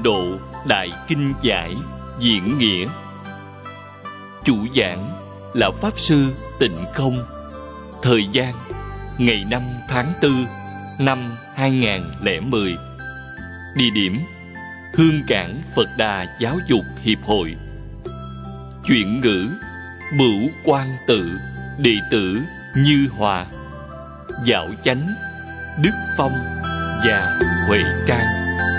Độ Đại Kinh Giải Diễn Nghĩa. Chủ giảng là Pháp Sư Tịnh Không. Thời gian ngày 5 tháng 4 năm 2010. Địa điểm Hương Cảng Phật Đà Giáo dục Hiệp hội. Chuyển ngữ Bửu Quang Tự, đệ tử Như Hòa. Dạo Chánh Đức Phong và Huệ Trang.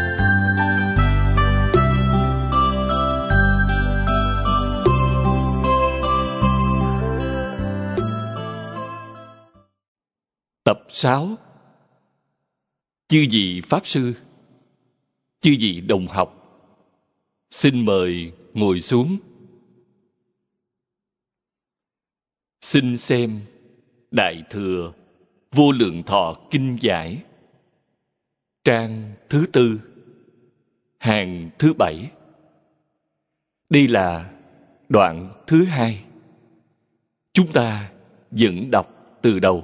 Tập 6. Chư vị Pháp Sư, chư vị đồng học, xin mời ngồi xuống. Xin xem Đại Thừa Vô Lượng Thọ Kinh Giải, trang thứ 4, hàng thứ 7. Đây là đoạn thứ 2. Chúng ta dẫn đọc từ đầu.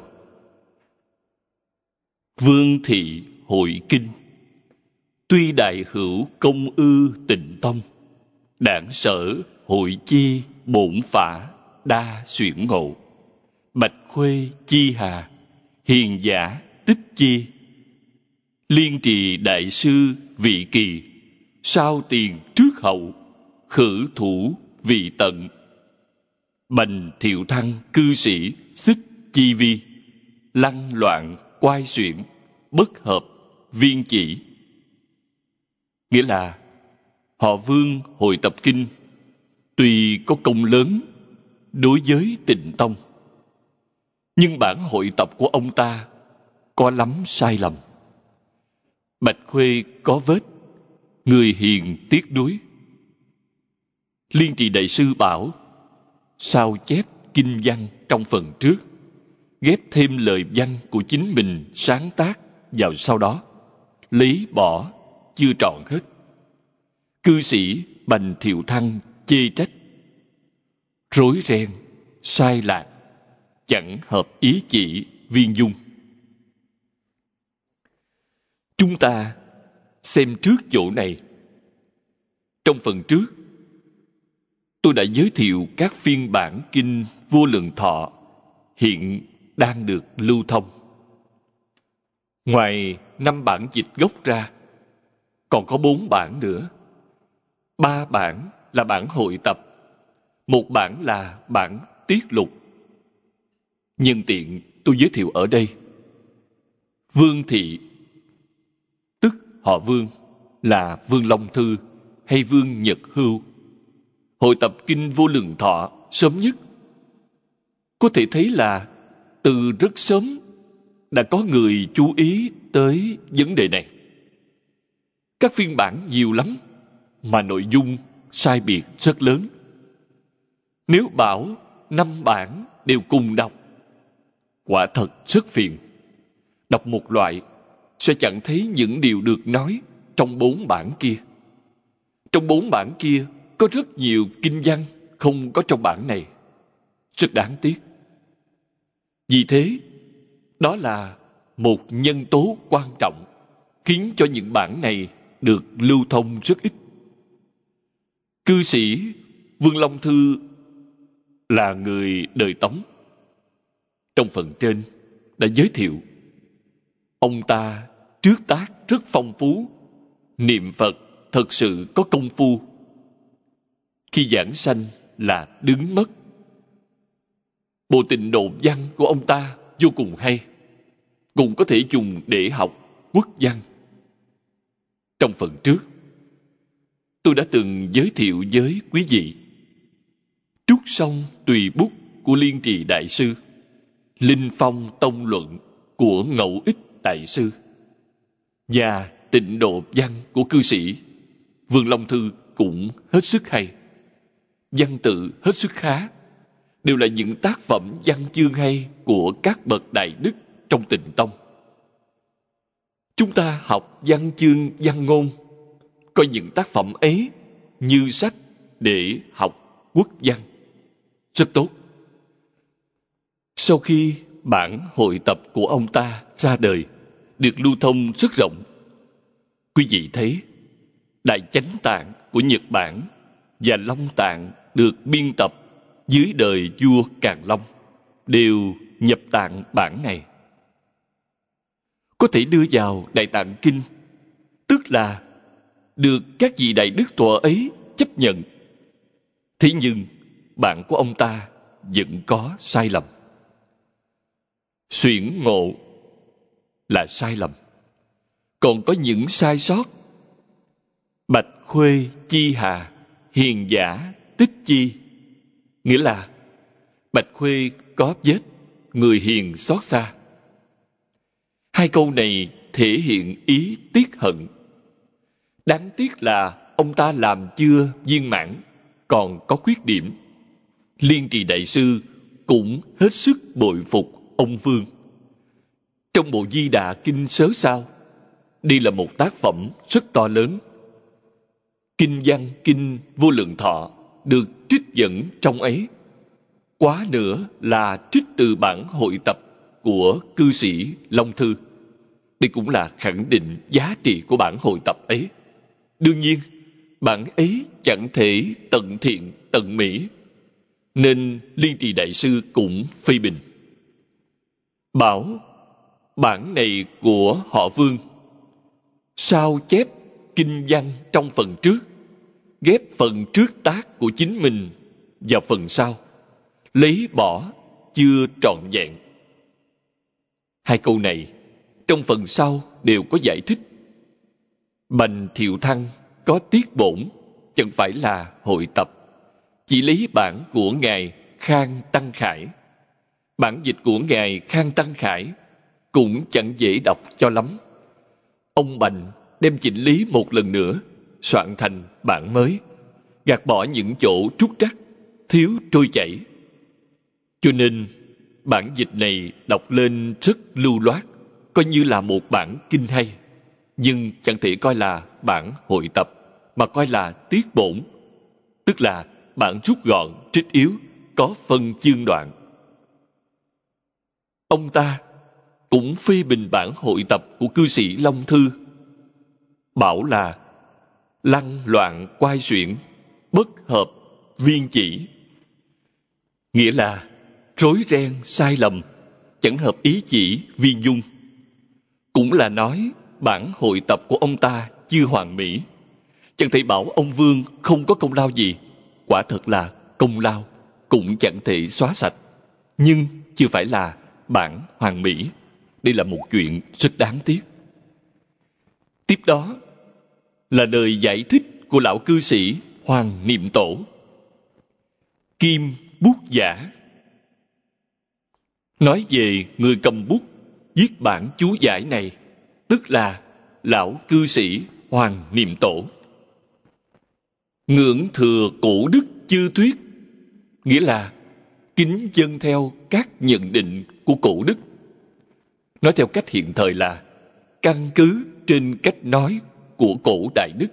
Vương thị hội kinh, tuy đại hữu công ư tịnh tông, đảng sở hội chi bổn phả đa xuyển ngộ, bạch khuê chi hà, hiền giả tích chi, liên trì đại sư vị kỳ, sao tiền trước hậu, khử thủ vị tận, bành thiệu thăng cư sĩ xích chi vi, lăng loạn quai xuyển, bất hợp viên chỉ. Nghĩa là họ Vương hội tập kinh tuy có công lớn đối với Tịnh Tông, nhưng bản hội tập của ông ta có lắm sai lầm. Bạch khuê có vết, người hiền tiếc nuối. Liên trì đại sư bảo sao chép kinh văn trong phần trước, ghép thêm lời văn của chính mình sáng tác vào sau đó, lấy bỏ chưa trọn hết. Cư sĩ Bành Thiệu Thăng chê trách, rối ren, sai lạc, chẳng hợp ý chỉ viên dung. Chúng ta xem trước chỗ này. Trong phần trước, tôi đã giới thiệu các phiên bản kinh Vô Lượng Thọ hiện đang được lưu thông. Ngoài 5 bản dịch gốc ra, còn có 4 bản nữa. 3 bản là bản hội tập, 1 bản là bản tiết lục. Nhân tiện tôi giới thiệu ở đây, Vương thị, tức họ Vương, là Vương Long Thư hay Vương Nhật Hưu, hội tập kinh Vô Lượng Thọ sớm nhất. Có thể thấy là từ rất sớm đã có người chú ý tới vấn đề này. Các phiên bản nhiều lắm, mà nội dung sai biệt rất lớn. Nếu bảo 5 bản đều cùng đọc, quả thật rất phiền. Đọc một loại sẽ chẳng thấy những điều được nói trong 4 bản kia. Trong 4 bản kia có rất nhiều kinh văn không có trong bản này. Rất đáng tiếc. Vì thế, đó là một nhân tố quan trọng khiến cho những bản này được lưu thông rất ít. Cư sĩ Vương Long Thư là người đời Tống. Trong phần trên đã giới thiệu, ông ta trước tác rất phong phú, niệm Phật thật sự có công phu. Khi giảng sanh là đứng mất. Bộ Tịnh Độ văn của ông ta vô cùng hay, cũng có thể dùng để học quốc văn. Trong phần trước, tôi đã từng giới thiệu với quý vị Trúc Song Tùy Bút của Liên Trì Đại Sư, Linh Phong Tông Luận của Ngẫu Ích Đại Sư và Tịnh Độ văn của cư sĩ Vương Long Thư cũng hết sức hay. Văn tự hết sức khá, đều là những tác phẩm văn chương hay của các bậc đại đức trong Tịnh Tông. Chúng ta học văn chương văn ngôn, coi những tác phẩm ấy như sách để học quốc văn. Rất tốt. Sau khi bản hội tập của ông ta ra đời, được lưu thông rất rộng, quý vị thấy Đại Chánh Tạng của Nhật Bản và Long Tạng được biên tập dưới đời vua Càn Long đều nhập tạng bản này. Có thể đưa vào Đại Tạng Kinh, tức là được các vị đại đức thuở ấy chấp nhận. Thế nhưng bản của ông ta vẫn có sai lầm. Xuyển ngộ là sai lầm, còn có những sai sót. Bạch khuê chi hà, hiền giả tích chi, nghĩa là bạch khuê có vết, người hiền xót xa. Hai câu này thể hiện ý tiếc hận. Đáng tiếc là ông ta làm chưa viên mãn, còn có khuyết điểm. Liên Trì Đại Sư cũng hết sức bội phục ông Vương. Trong bộ Di Đà Kinh Sớ Sao, đây là một tác phẩm rất to lớn. Kinh văn Kinh Vô Lượng Thọ được trích dẫn trong ấy. Quá nữa là trích từ bản hội tập của cư sĩ Long Thư. Đây cũng là khẳng định giá trị của bản hội tập ấy. Đương nhiên, bản ấy chẳng thể tận thiện, tận mỹ, nên Liên Trì Đại Sư cũng phê bình. Bảo bản này của họ Vương sao chép kinh văn trong phần trước, ghép phần trước tác của chính mình vào phần sau, lấy bỏ chưa trọn vẹn. Hai câu này trong phần sau đều có giải thích. Bành Thiệu Thăng có tiết bổn, chẳng phải là hội tập, chỉ lấy bản của ngài Khang Tăng Khải. Bản dịch của ngài Khang Tăng Khải cũng chẳng dễ đọc cho lắm. Ông Bành đem chỉnh lý một lần nữa, soạn thành bản mới, gạt bỏ những chỗ trúc trắc, thiếu trôi chảy. Cho nên bản dịch này đọc lên rất lưu loát, coi như là một bản kinh hay, nhưng chẳng thể coi là bản hội tập, mà coi là tiết bổn, tức là bản rút gọn, trích yếu, có phân chương đoạn. Ông ta cũng phê bình bản hội tập của cư sĩ Long Thư, bảo là lăng loạn quai xuyển, bất hợp viên chỉ, nghĩa là rối ren sai lầm, chẳng hợp ý chỉ viên dung. Cũng là nói bản hội tập của ông ta chưa hoàn mỹ, chẳng thể bảo ông Vương không có công lao gì. Quả thật là công lao cũng chẳng thể xóa sạch, nhưng chưa phải là bản hoàn mỹ. Đây là một chuyện rất đáng tiếc. Tiếp đó là lời giải thích của lão cư sĩ Hoàng Niệm Tổ. Kim bút giả nói về người cầm bút viết bản chú giải này, tức là lão cư sĩ Hoàng Niệm Tổ. Ngưỡng thừa cổ đức chư thuyết, nghĩa là kính dâng theo các nhận định của cổ đức. Nói theo cách hiện thời là căn cứ trên cách nói của cổ đại đức.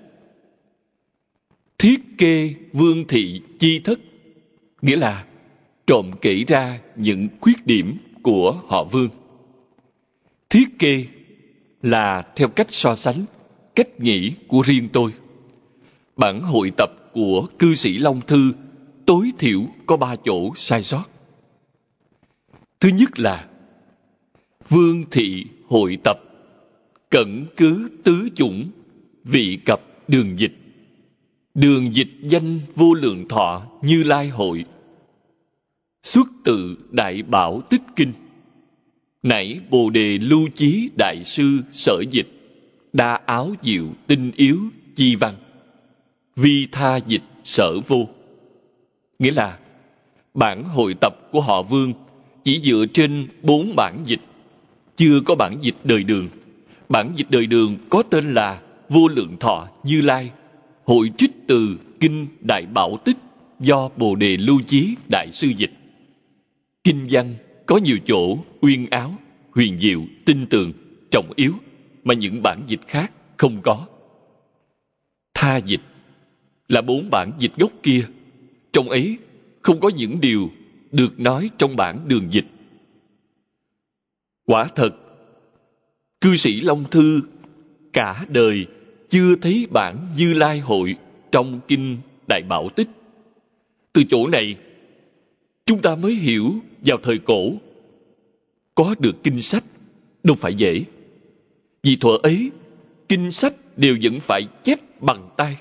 Thiết kê vương thị chi thất, nghĩa là trộm kể ra những khuyết điểm của họ Vương. Thiết kê là theo cách so sánh, cách nghĩ của riêng tôi. Bản hội tập của cư sĩ Long Thư tối thiểu có 3 chỗ sai sót. Thứ nhất là Vương thị hội tập cẩn cứ tứ chủng vị cập đường dịch. Đường dịch danh Vô Lượng Thọ Như Lai hội, xuất từ Đại Bảo Tích Kinh, nảy Bồ Đề Lưu Chí Đại Sư sở dịch, đa áo diệu tinh yếu chi văn, vi tha dịch sở vô. Nghĩa là bản hội tập của họ Vương chỉ dựa trên 4 bản dịch, chưa có bản dịch đời Đường. Bản dịch đời Đường có tên là Vô Lượng Thọ Như Lai, hội trích từ Kinh Đại Bảo Tích do Bồ Đề Lưu Chí Đại Sư dịch. Kinh văn có nhiều chỗ uyên áo, huyền diệu, tinh tường, trọng yếu mà những bản dịch khác không có. Tha dịch là 4 bản dịch gốc kia, trong ấy không có những điều được nói trong bản Đường dịch. Quả thật, cư sĩ Long Thư cả đời chưa thấy bản Như Lai Hội trong kinh Đại Bảo Tích. Từ chỗ này, chúng ta mới hiểu vào thời cổ, có được kinh sách đâu phải dễ. Vì thuở ấy, kinh sách đều vẫn phải chép bằng tay.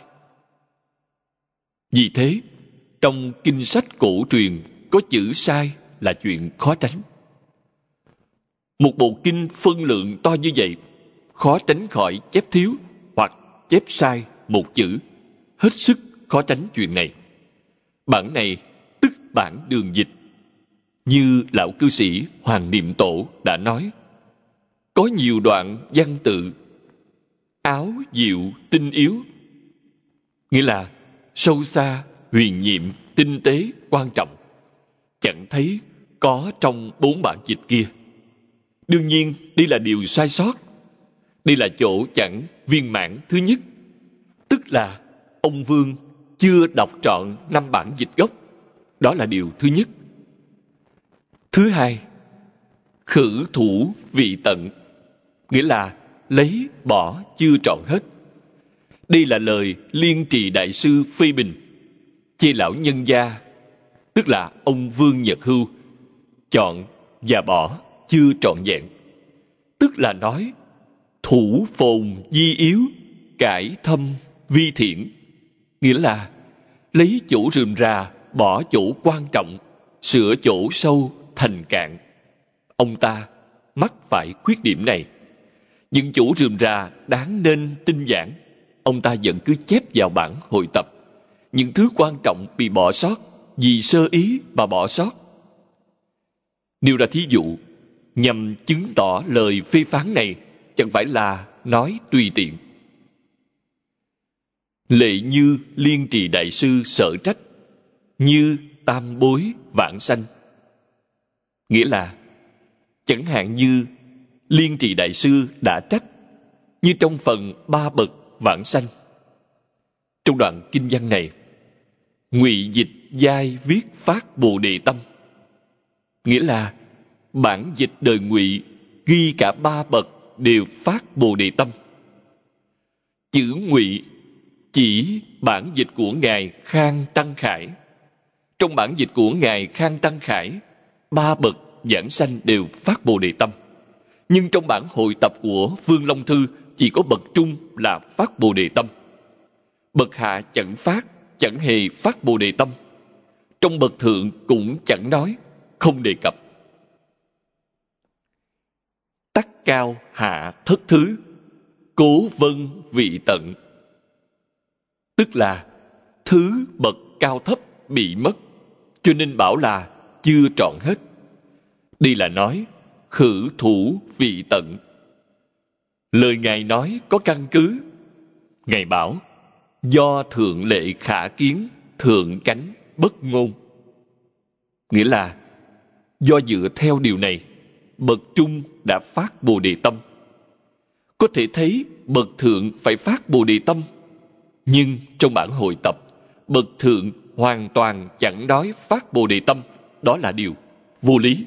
Vì thế, trong kinh sách cổ truyền có chữ sai là chuyện khó tránh. Một bộ kinh phân lượng to như vậy, khó tránh khỏi chép thiếu hoặc chép sai một chữ. Hết sức khó tránh chuyện này. Bản này tức bản đường dịch. Như lão cư sĩ Hoàng Niệm Tổ đã nói, có nhiều đoạn văn tự áo diệu tinh yếu, nghĩa là sâu xa, huyền nhiệm, tinh tế, quan trọng, chẳng thấy có trong 4 bản dịch kia. Đương nhiên, đây là điều sai sót. Đây là chỗ chẳng viên mãn thứ nhất, tức là ông Vương chưa đọc trọn 5 bản dịch gốc. Đó là điều thứ nhất. Thứ hai, khử thủ vị tận, nghĩa là lấy bỏ chưa trọn hết. Đây là lời Liên Trì Đại Sư phê bình, chê lão nhân gia, tức là ông Vương Nhật Hưu, chọn và bỏ chưa trọn vẹn. Tức là nói, thủ phồn di yếu, cải thâm vi thiện, nghĩa là lấy chỗ rườm rà, bỏ chỗ quan trọng, sửa chỗ sâu thành cạn. Ông ta mắc phải khuyết điểm này. Những chỗ rườm rà đáng nên tinh giản, ông ta vẫn cứ chép vào bản hội tập. Những thứ quan trọng bị bỏ sót vì sơ ý mà bỏ sót. Nêu ra thí dụ, nhằm chứng tỏ lời phê phán này chẳng phải là nói tùy tiện. Lệ như Liên Trì Đại Sư sở trách, như tam bối vãng sanh. Nghĩa là, chẳng hạn như Liên Trì Đại Sư đã trách, như trong phần 3 bậc vãng sanh. Trong đoạn kinh văn này, ngụy dịch giai viết phát Bồ Đề tâm. Nghĩa là, bản dịch đời ngụy ghi cả 3 bậc đều phát Bồ Đề tâm. Chữ ngụy chỉ bản dịch của Ngài Khang Tăng Khải. Trong bản dịch của Ngài Khang Tăng Khải, 3 bậc giảng sanh đều phát Bồ Đề tâm. Nhưng trong bản hội tập của Vương Long Thư chỉ có bậc trung là phát Bồ Đề tâm. Bậc hạ chẳng phát, chẳng hề phát Bồ Đề tâm. Trong bậc thượng cũng chẳng nói, không đề cập. Tắc cao hạ thất thứ, cố vân vị tận. Tức là thứ bậc cao thấp bị mất, cho nên bảo là chưa trọn hết. Đây là nói khử thủ vị tận. Lời Ngài nói có căn cứ. Ngài bảo, do thượng lệ khả kiến, thượng cánh bất ngôn. Nghĩa là, do dựa theo điều này, bậc trung đã phát Bồ Đề tâm. Có thể thấy bậc thượng phải phát Bồ Đề tâm, nhưng trong bản hội tập, bậc thượng hoàn toàn chẳng nói phát Bồ Đề tâm. Đó là điều vô lý.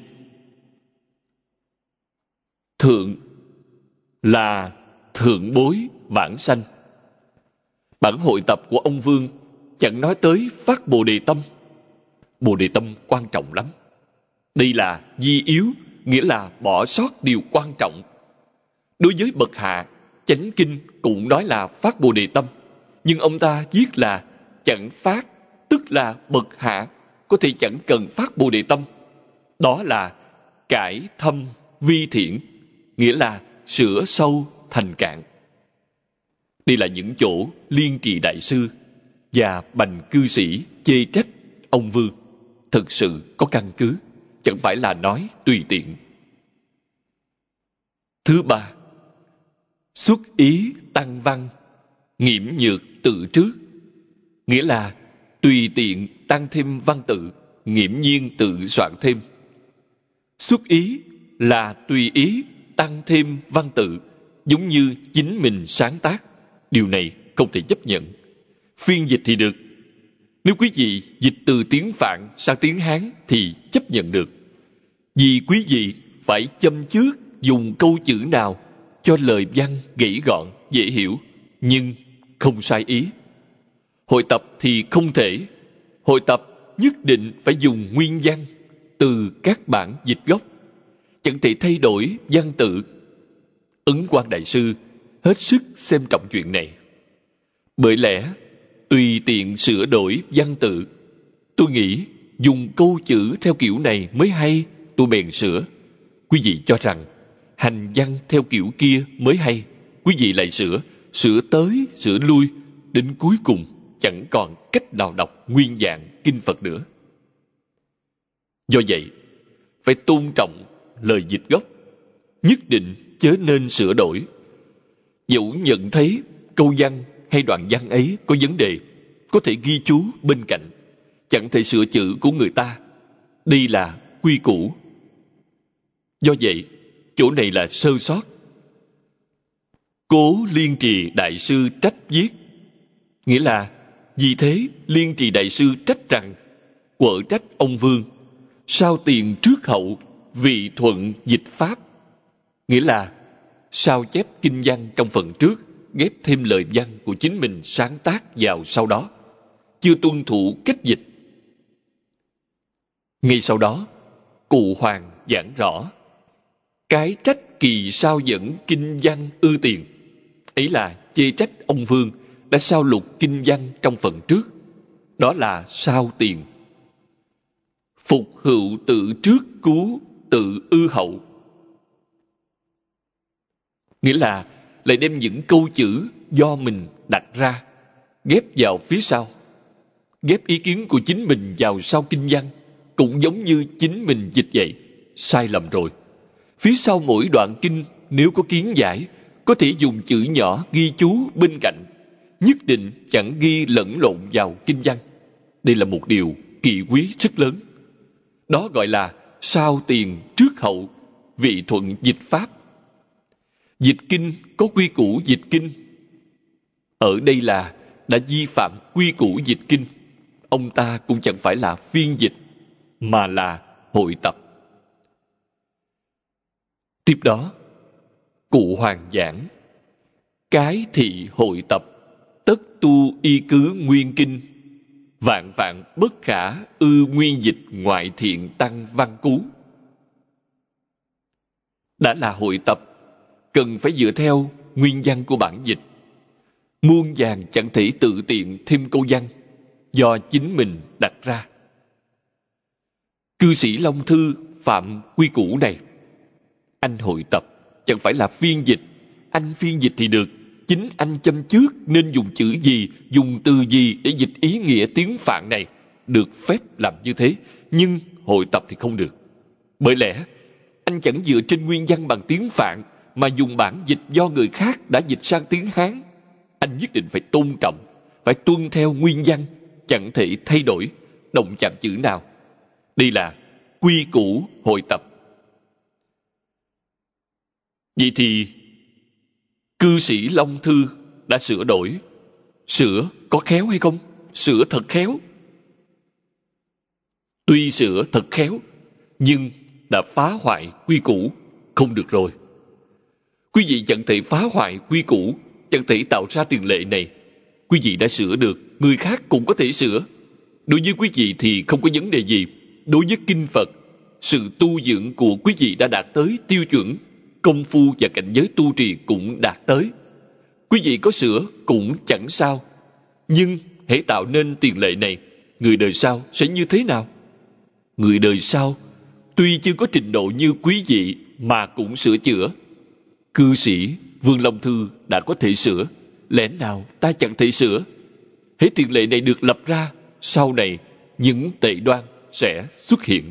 Thượng là thượng bối vãng sanh. Bản hội tập của ông Vương chẳng nói tới phát Bồ Đề tâm. Bồ Đề tâm quan trọng lắm. Đây là di yếu, nghĩa là bỏ sót điều quan trọng. Đối với bậc hạ, chánh kinh cũng nói là phát Bồ Đề tâm, nhưng ông ta viết là chẳng phát, tức là bậc hạ có thể chẳng cần phát Bồ Đề tâm. Đó là cải thâm vi thiện, nghĩa là sửa sâu thành cạn. Đây là những chỗ Liên Trì Đại Sư và Bành cư sĩ chê trách ông Vương thực sự có căn cứ, chẳng phải là nói tùy tiện. Thứ ba, xuất ý tăng văn, nghiễm nhược tự trước. Nghĩa là tùy tiện tăng thêm văn tự, nghiễm nhiên tự soạn thêm. Xuất ý là tùy ý tăng thêm văn tự, giống như chính mình sáng tác. Điều này không thể chấp nhận. Phiên dịch thì được. Nếu quý vị dịch từ tiếng Phạn sang tiếng Hán thì chấp nhận được. Vì quý vị phải châm chước dùng câu chữ nào cho lời văn gãy gọn, dễ hiểu, nhưng không sai ý. Hội tập thì không thể. Hội tập nhất định phải dùng nguyên văn từ các bản dịch gốc, chẳng thể thay đổi văn tự. Ấn Quang Đại Sư hết sức xem trọng chuyện này. Bởi lẽ, tùy tiện sửa đổi văn tự, tôi nghĩ dùng câu chữ theo kiểu này mới hay, tôi bèn sửa. Quý vị cho rằng hành văn theo kiểu kia mới hay, quý vị lại sửa tới sửa lui, đến cuối cùng chẳng còn cách nào đọc nguyên dạng kinh Phật nữa. Do vậy, phải tôn trọng lời dịch gốc, nhất định chớ nên sửa đổi. Dẫu nhận thấy câu văn hay đoạn văn ấy có vấn đề, có thể ghi chú bên cạnh, chẳng thể sửa chữ của người ta. Đây là quy củ. Do vậy, chỗ này là sơ sót. Cố Liên Trì Đại Sư trách viết, nghĩa là vì thế Liên Trì Đại Sư trách rằng quở trách ông Vương sao tiền trước hậu vị thuận dịch pháp, nghĩa là sao chép kinh văn trong phần trước ghép thêm lời văn của chính mình sáng tác vào sau đó, chưa tuân thủ cách dịch. Ngay sau đó, Cụ Hoàng giảng rõ cái trách kỳ sao dẫn kinh văn ư tiền, ấy là chê trách ông Vương đã sao lục kinh văn trong phần trước, đó là sao tiền. Phục hữu tự trước cứu tự ư hậu, nghĩa là lại đem những câu chữ do mình đặt ra ghép vào phía sau, ghép ý kiến của chính mình vào sau kinh văn, cũng giống như chính mình dịch vậy. Sai lầm rồi. Phía sau mỗi đoạn kinh nếu có kiến giải, có thể dùng chữ nhỏ ghi chú bên cạnh, nhất định chẳng ghi lẫn lộn vào kinh văn. Đây là một điều kỵ quý rất lớn. Đó gọi là sao tiền trước hậu vị thuận dịch pháp. Dịch kinh có quy củ dịch kinh. Ở đây là đã vi phạm quy củ dịch kinh. Ông ta cũng chẳng phải là phiên dịch, mà là hội tập. Tiếp đó, Cụ Hoàng giảng cái thị hội tập tất tu y cứ nguyên kinh, vạn vạn bất khả ư nguyên dịch ngoại thiện tăng văn cú. Đã là hội tập, cần phải dựa theo nguyên văn của bản dịch. Muôn vàn chẳng thể tự tiện thêm câu văn do chính mình đặt ra. Cư sĩ Long Thư phạm quy củ này. Anh hội tập chẳng phải là phiên dịch. Anh phiên dịch thì được, chính anh châm trước nên dùng chữ gì, dùng từ gì để dịch ý nghĩa tiếng Phạn này, được phép làm như thế. Nhưng hội tập thì không được. Bởi lẽ anh chẳng dựa trên nguyên văn bằng tiếng Phạn mà dùng bản dịch do người khác đã dịch sang tiếng Hán. Anh nhất định phải tôn trọng, phải tuân theo nguyên văn, chẳng thể thay đổi động chạm chữ nào. Đây là quy củ hội tập. Vậy thì cư sĩ Long Thư đã sửa đổi. Sửa có khéo hay không? Sửa thật khéo. Tuy sửa thật khéo, nhưng đã phá hoại quy củ, không được rồi. Quý vị chẳng thể phá hoại quy củ, chẳng thể tạo ra tiền lệ này. Quý vị đã sửa được, người khác cũng có thể sửa. Đối với quý vị thì không có vấn đề gì. Đối với kinh Phật, sự tu dưỡng của quý vị đã đạt tới tiêu chuẩn, công phu và cảnh giới tu trì cũng đạt tới. Quý vị có sửa cũng chẳng sao. Nhưng hãy tạo nên tiền lệ này, người đời sau sẽ như thế nào? Người đời sau tuy chưa có trình độ như quý vị mà cũng sửa chữa. Cư sĩ Vương Long Thư đã có thể sửa, lẽ nào ta chẳng thể sửa? Hễ tiền lệ này được lập ra, sau này những tệ đoan sẽ xuất hiện.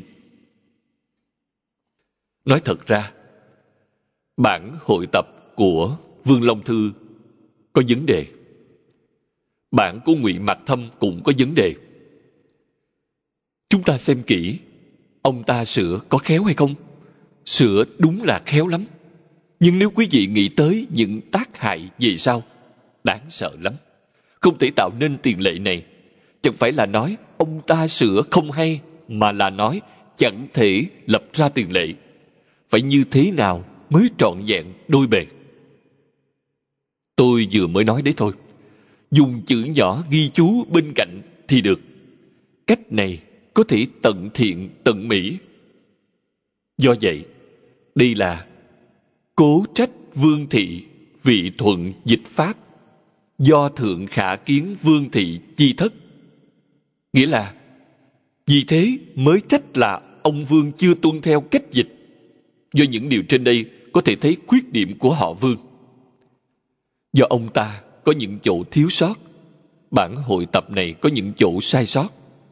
Nói thật ra, bản hội tập của Vương Long Thư có vấn đề. Bản của Ngụy Mạc Thâm cũng có vấn đề. Chúng ta xem kỹ, ông ta sửa có khéo hay không? Sửa đúng là khéo lắm. Nhưng nếu quý vị nghĩ tới những tác hại về sau, đáng sợ lắm. Không thể tạo nên tiền lệ này. Chẳng phải là nói ông ta sửa không hay, mà là nói chẳng thể lập ra tiền lệ. Phải như thế nào mới trọn vẹn đôi bề? Tôi vừa mới nói đấy thôi. Dùng chữ nhỏ ghi chú bên cạnh thì được. Cách này có thể tận thiện tận mỹ. Do vậy, đây là cố trách vương thị vị thuận dịch pháp, do thượng khả kiến vương thị chi thất. Nghĩa là vì thế mới trách là ông Vương chưa tuân theo cách dịch. Do những điều trên đây có thể thấy khuyết điểm của họ Vương. Do ông ta có những chỗ thiếu sót, bản hội tập này có những chỗ sai sót.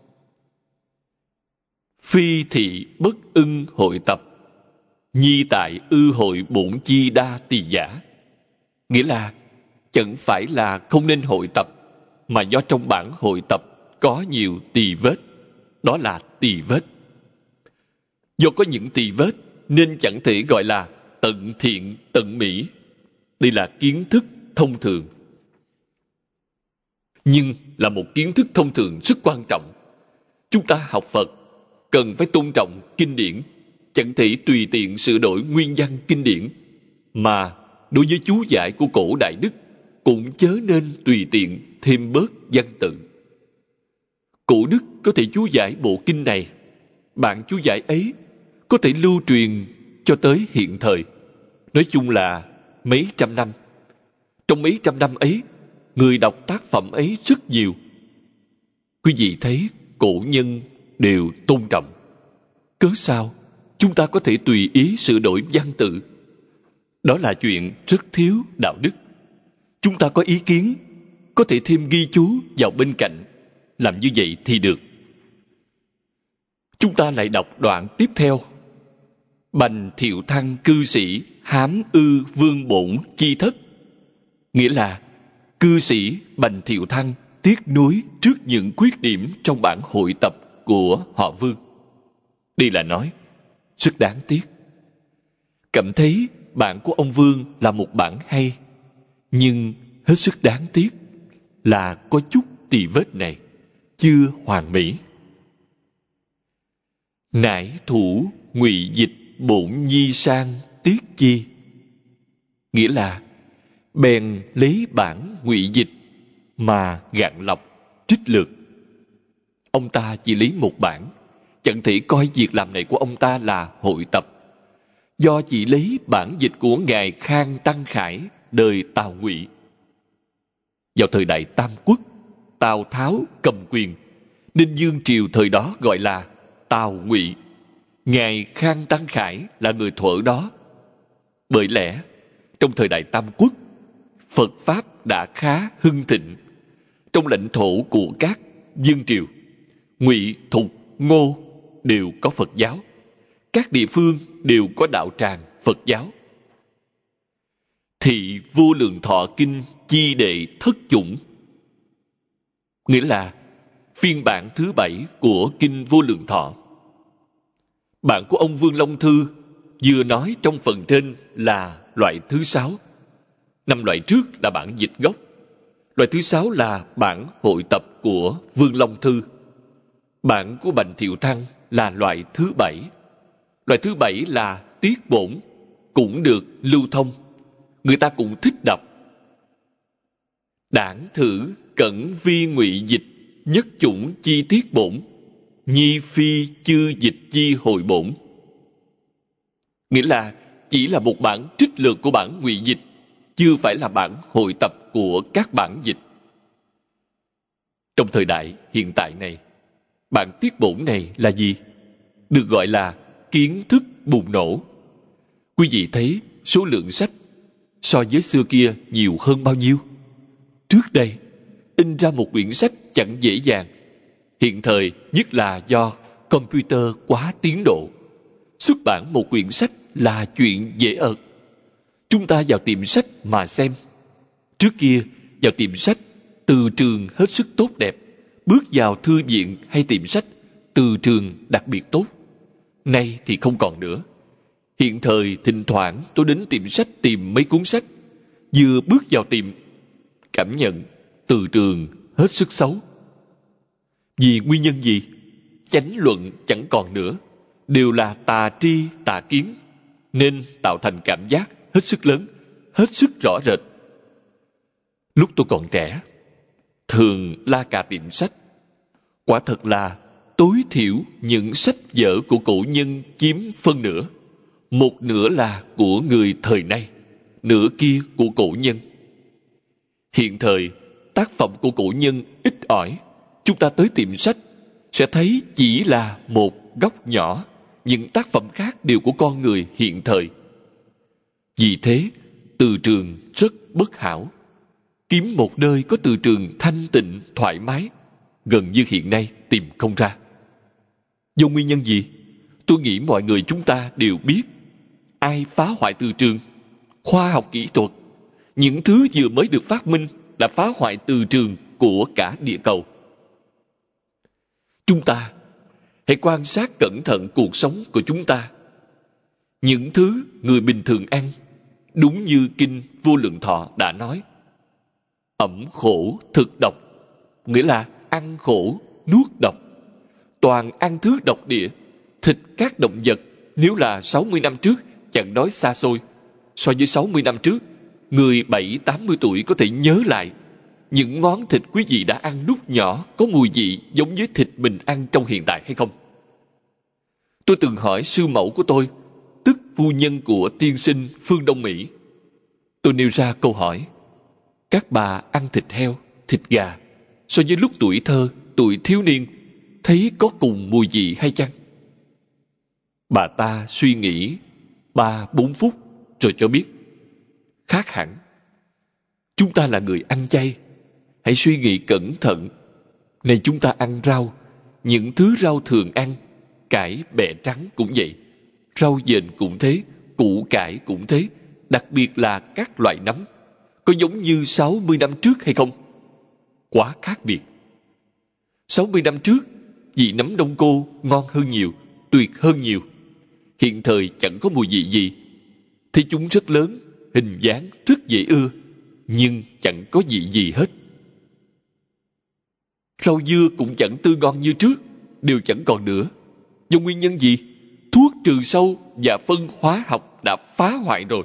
Phi thị bất ưng hội tập, nhi tại ư hội bổn chi đa tỳ giả. Nghĩa là chẳng phải là không nên hội tập, mà do trong bản hội tập có nhiều tỳ vết. Đó là tỳ vết. Do có những tỳ vết nên chẳng thể gọi là tận thiện tận mỹ. Đây là kiến thức thông thường. Nhưng là một kiến thức thông thường rất quan trọng. Chúng ta học Phật cần phải tôn trọng kinh điển, chẳng thể tùy tiện sửa đổi nguyên văn kinh điển, mà đối với chú giải của cổ đại đức cũng chớ nên tùy tiện thêm bớt văn tự. Cổ đức có thể chú giải bộ kinh này, bản chú giải ấy có thể lưu truyền cho tới hiện thời, nói chung là mấy trăm năm. Trong mấy trăm năm ấy, người đọc tác phẩm ấy rất nhiều. Quý vị thấy cổ nhân đều tôn trọng. Cớ sao chúng ta có thể tùy ý sửa đổi văn tự? Đó là chuyện rất thiếu đạo đức. Chúng ta có ý kiến, có thể thêm ghi chú vào bên cạnh. Làm như vậy thì được. Chúng ta lại đọc đoạn tiếp theo. Bành thiệu thăng cư sĩ hám ư vương bổn chi thất. Nghĩa là cư sĩ Bành Thiệu Thăng tiếc nuối trước những khuyết điểm trong bản hội tập của họ Vương. Đây là nói rất đáng tiếc. Cảm thấy bản của ông Vương là một bản hay, nhưng hết sức đáng tiếc là có chút tỳ vết này chưa hoàn mỹ. Nải thủ ngụy dịch bổn nhi sang tiết chi. Nghĩa là bèn lấy bản ngụy dịch mà gạn lọc trích lược. Ông ta chỉ lấy một bản, chẳng thể coi việc làm này của ông ta là hội tập. Do chỉ lấy bản dịch của ngài Khang Tăng Khải đời Tào Ngụy. Vào thời đại Tam Quốc, Tào Tháo cầm quyền, nên vương triều thời đó gọi là Tào Ngụy. Ngài Khang Tăng Khải là người thuở đó. Bởi lẽ trong thời đại Tam Quốc, Phật Pháp đã khá hưng thịnh. Trong lãnh thổ của các vương triều, Ngụy, Thục, Ngô đều có Phật giáo. Các địa phương đều có đạo tràng Phật giáo. Thị Vô Lượng Thọ Kinh chi đệ thất chủng. Nghĩa là phiên bản thứ 7 của Kinh Vô Lượng Thọ. Bản của ông Vương Long Thư vừa nói trong phần trên là loại thứ 6. 5 loại trước là bản dịch gốc. Loại thứ 6 là bản hội tập của Vương Long Thư. Bản của Bành Thiệu Thăng là loại thứ 7. Loại thứ 7 là tiết bổn, cũng được lưu thông. Người ta cũng thích đọc. Đảng thử cẩn vi ngụy dịch nhất chủng chi tiết bổn, nhi phi chư dịch chi hồi bổn. Nghĩa là chỉ là một bản trích lược của bản ngụy dịch, chưa phải là bản hội tập của các bản dịch. Trong thời đại hiện tại này, bản tiết bổn này là gì? Được gọi là kiến thức bùng nổ. Quý vị thấy số lượng sách so với xưa kia nhiều hơn bao nhiêu? Trước đây, in ra một quyển sách chẳng dễ dàng. Hiện thời, nhất là do computer quá tiến độ, xuất bản một quyển sách là chuyện dễ ợt. Chúng ta vào tiệm sách mà xem. Trước kia, vào tiệm sách, từ trường hết sức tốt đẹp. Bước vào thư viện hay tiệm sách, từ trường đặc biệt tốt. Nay thì không còn nữa. Hiện thời thỉnh thoảng tôi đến tiệm sách tìm mấy cuốn sách. Vừa bước vào tiệm, cảm nhận từ trường hết sức xấu. Vì nguyên nhân gì? Chánh luận chẳng còn nữa, đều là tà tri tà kiến, nên tạo thành cảm giác hết sức lớn, hết sức rõ rệt. Lúc tôi còn trẻ, thường la cà tiệm sách. Quả thật là tối thiểu những sách vở của cổ nhân chiếm phân nửa. Một nửa là của người thời nay, nửa kia của cổ nhân. Hiện thời, tác phẩm của cổ nhân ít ỏi. Chúng ta tới tiệm sách sẽ thấy chỉ là một góc nhỏ. Những tác phẩm khác đều của con người hiện thời. Vì thế, từ trường rất bất hảo. Kiếm một nơi có từ trường thanh tịnh, thoải mái, gần như hiện nay tìm không ra. Do nguyên nhân gì? Tôi nghĩ mọi người chúng ta đều biết. Ai phá hoại từ trường? Khoa học kỹ thuật. Những thứ vừa mới được phát minh đã phá hoại từ trường của cả địa cầu. Chúng ta hãy quan sát cẩn thận cuộc sống của chúng ta. Những thứ người bình thường ăn, đúng như Kinh Vô Lượng Thọ đã nói, ẩm khổ thực độc, nghĩa là ăn khổ, nuốt độc. Toàn ăn thứ độc địa, thịt các động vật. Nếu là 60 năm trước, chẳng nói xa xôi. So với 60 năm trước, người 70-80 tuổi có thể nhớ lại những món thịt quý vị đã ăn lúc nhỏ có mùi vị giống với thịt mình ăn trong hiện tại hay không? Tôi từng hỏi sư mẫu của tôi, tức phu nhân của tiên sinh Phương Đông Mỹ. Tôi nêu ra câu hỏi, các bà ăn thịt heo, thịt gà, so với lúc tuổi thơ, tuổi thiếu niên, thấy có cùng mùi vị hay chăng? Bà ta suy nghĩ 3-4 phút rồi cho biết, khác hẳn. Chúng ta là người ăn chay, hãy suy nghĩ cẩn thận. Này chúng ta ăn rau, những thứ rau thường ăn, cải bẹ trắng cũng vậy, rau dền cũng thế, củ cải cũng thế, đặc biệt là các loại nấm. Có giống như 60 năm trước hay không? Quá khác biệt. 60 năm trước, vị nấm Đông Cô ngon hơn nhiều, tuyệt hơn nhiều. Hiện thời chẳng có mùi vị gì. Thấy chúng rất lớn, hình dáng rất dễ ưa, nhưng chẳng có vị gì hết. Rau dưa cũng chẳng tươi ngon như trước, đều chẳng còn nữa. Do nguyên nhân gì? Thuốc trừ sâu và phân hóa học đã phá hoại rồi.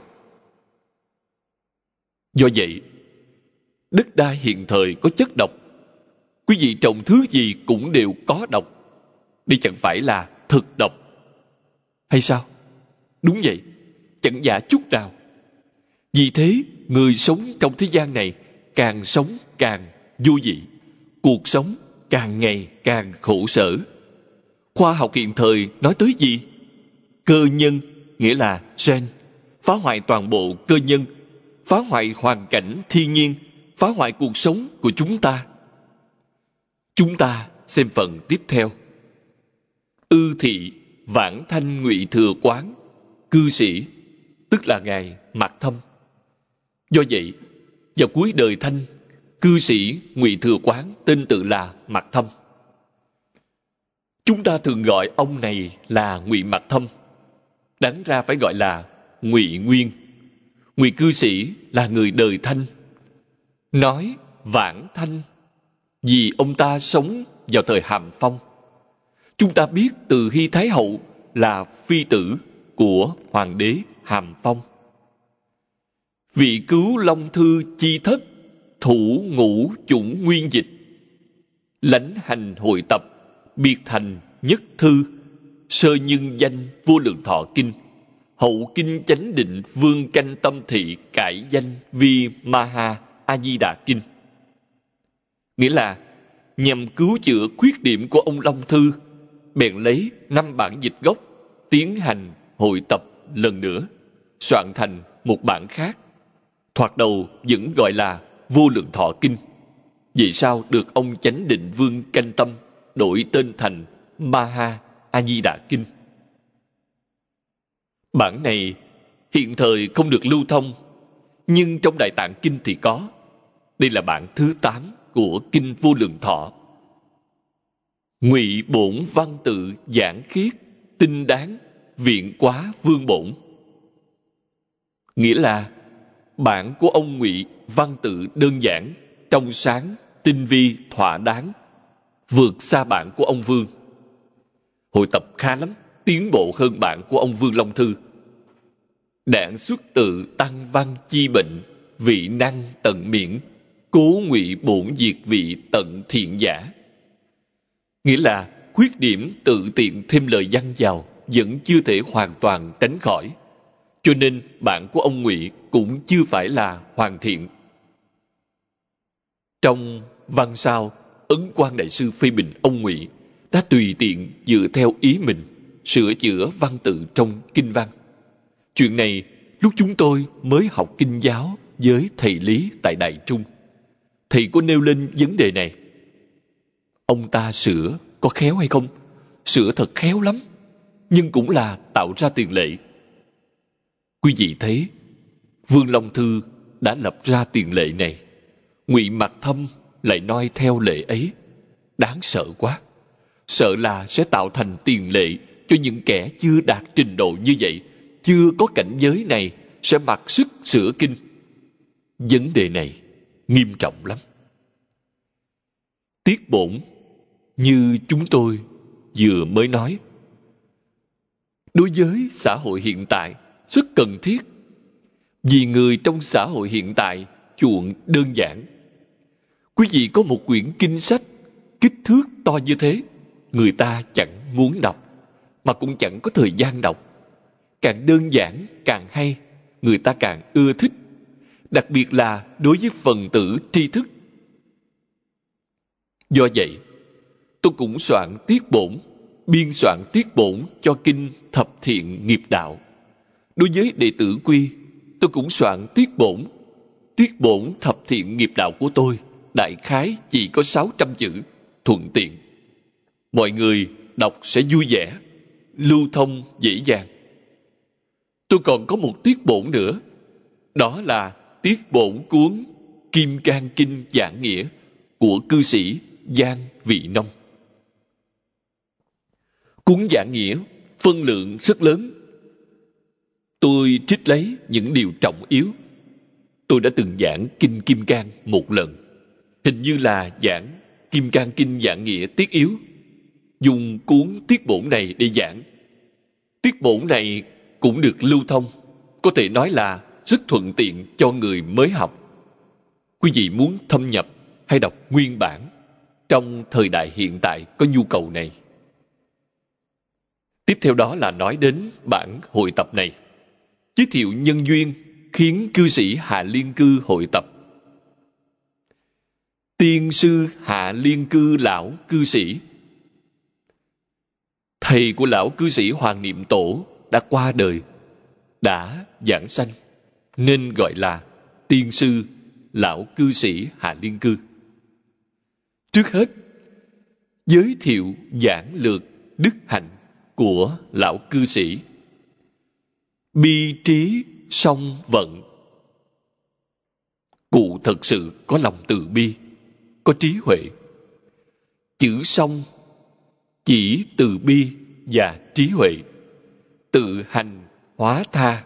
Do vậy, đất đai hiện thời có chất độc. Quý vị trồng thứ gì cũng đều có độc. Đây chẳng phải là thực độc hay sao? Đúng vậy, chẳng giả chút nào. Vì thế, người sống trong thế gian này càng sống càng vô vị. Cuộc sống càng ngày càng khổ sở. Khoa học hiện thời nói tới gì? Cơ nhân, nghĩa là gen, phá hoại toàn bộ cơ nhân, phá hoại hoàn cảnh thiên nhiên, phá hoại cuộc sống của chúng ta. Chúng ta xem phần tiếp theo. Ư thị Vãng Thanh Ngụy Thừa Quán, cư sĩ, tức là ngài Mạc Thâm. Do vậy, vào cuối đời Thanh, cư sĩ Ngụy Thừa Quán tên tự là Mạc Thâm. Chúng ta thường gọi ông này là Ngụy Mạc Thâm, đáng ra phải gọi là Ngụy Nguyên. Ngụy cư sĩ là người đời Thanh. Nói Vãng Thanh vì ông ta sống vào thời Hàm Phong. Chúng ta biết Từ Hy Thái Hậu là phi tử của Hoàng đế Hàm Phong. Vị cứu Long Thư chi thất, thủ ngũ chủng nguyên dịch, lãnh hành hội tập, biệt thành nhất thư, sơ nhân danh vô lượng thọ kinh, hậu kinh chánh định vương canh tâm thị cải danh vi Maha A Di Đà kinh. Nghĩa là nhằm cứu chữa khuyết điểm của ông Long Thư, bèn lấy 5 bản dịch gốc tiến hành hội tập lần nữa, soạn thành một bản khác. Thoạt đầu vẫn gọi là Vô Lượng Thọ Kinh. Vì sao được ông Chánh Định Vương Canh Tâm đổi tên thành Maha A Di Đà Kinh? Bản này hiện thời không được lưu thông, nhưng trong Đại Tạng Kinh thì có. Đây là bản thứ 8 của Kinh Vô Lượng Thọ. Ngụy bổn văn tự giảng khiết, tinh đáng, viện quá vương bổn. Nghĩa là bản của ông Ngụy văn tự đơn giản, trong sáng, tinh vi, thỏa đáng, vượt xa bản của ông Vương. Hội tập khá lắm, tiến bộ hơn bản của ông Vương Long Thư. Đạn xuất tự tăng văn chi bệnh, vị năng tận miễn, cố ngụy bổn diệt vị tận thiện giả. Nghĩa là khuyết điểm tự tiện thêm lời văn vào vẫn chưa thể hoàn toàn tránh khỏi. Cho nên bạn của ông Ngụy cũng chưa phải là hoàn thiện. Trong văn sau, Ấn Quang Đại Sư phê bình ông Ngụy đã tùy tiện dựa theo ý mình sửa chữa văn tự trong kinh văn. Chuyện này lúc chúng tôi mới học kinh giáo với thầy Lý tại Đại Trung, thầy có nêu lên vấn đề này. Ông ta sửa có khéo hay không? Sửa thật khéo lắm, nhưng cũng là tạo ra tiền lệ. Quý vị thấy, Vương Long Thư đã lập ra tiền lệ này. Ngụy Mặc Thâm lại noi theo lệ ấy. Đáng sợ quá. Sợ là sẽ tạo thành tiền lệ cho những kẻ chưa đạt trình độ như vậy, chưa có cảnh giới này sẽ mặc sức sửa kinh. Vấn đề này nghiêm trọng lắm. Tiết bổn như chúng tôi vừa mới nói, đối với xã hội hiện tại rất cần thiết, vì người trong xã hội hiện tại chuộng đơn giản. Quý vị có một quyển kinh sách kích thước to như thế, người ta chẳng muốn đọc, mà cũng chẳng có thời gian đọc. Càng đơn giản càng hay, người ta càng ưa thích, đặc biệt là đối với phần tử tri thức. Do vậy, tôi cũng soạn tiết bổn, biên soạn tiết bổn cho kinh Thập Thiện Nghiệp Đạo. Đối với đệ tử Quy, tôi cũng soạn tiết bổn. Tiết bổn Thập Thiện Nghiệp Đạo của tôi đại khái chỉ có 600 chữ, thuận tiện. Mọi người đọc sẽ vui vẻ, lưu thông dễ dàng. Tôi còn có một tiết bổn nữa, đó là tiết bổn cuốn Kim Cang Kinh Giảng Nghĩa của cư sĩ Giang Vị Nông. Cuốn Giảng Nghĩa phân lượng rất lớn. Tôi trích lấy những điều trọng yếu. Tôi đã từng giảng Kinh Kim Cang một lần, hình như là giảng Kim Cang Kinh Giảng Nghĩa tiết yếu, dùng cuốn tiết bổn này để giảng. Tiết bổn này cũng được lưu thông, có thể nói là rất thuận tiện cho người mới học. Quý vị muốn thâm nhập hay đọc nguyên bản, trong thời đại hiện tại có nhu cầu này. Tiếp theo đó là nói đến bản hội tập này, giới thiệu nhân duyên khiến cư sĩ Hạ Liên Cư hội tập. Tiên sư Hạ Liên Cư lão cư sĩ, thầy của lão cư sĩ Hoàng Niệm Tổ đã qua đời, đã giảng sanh, nên gọi là tiên sư lão cư sĩ Hạ Liên Cư. Trước hết, giới thiệu giản lược đức hạnh của lão cư sĩ. Bi trí song vận. Cụ thật sự có lòng từ bi, có trí huệ. Chữ song chỉ từ bi và trí huệ, tự hành hóa tha.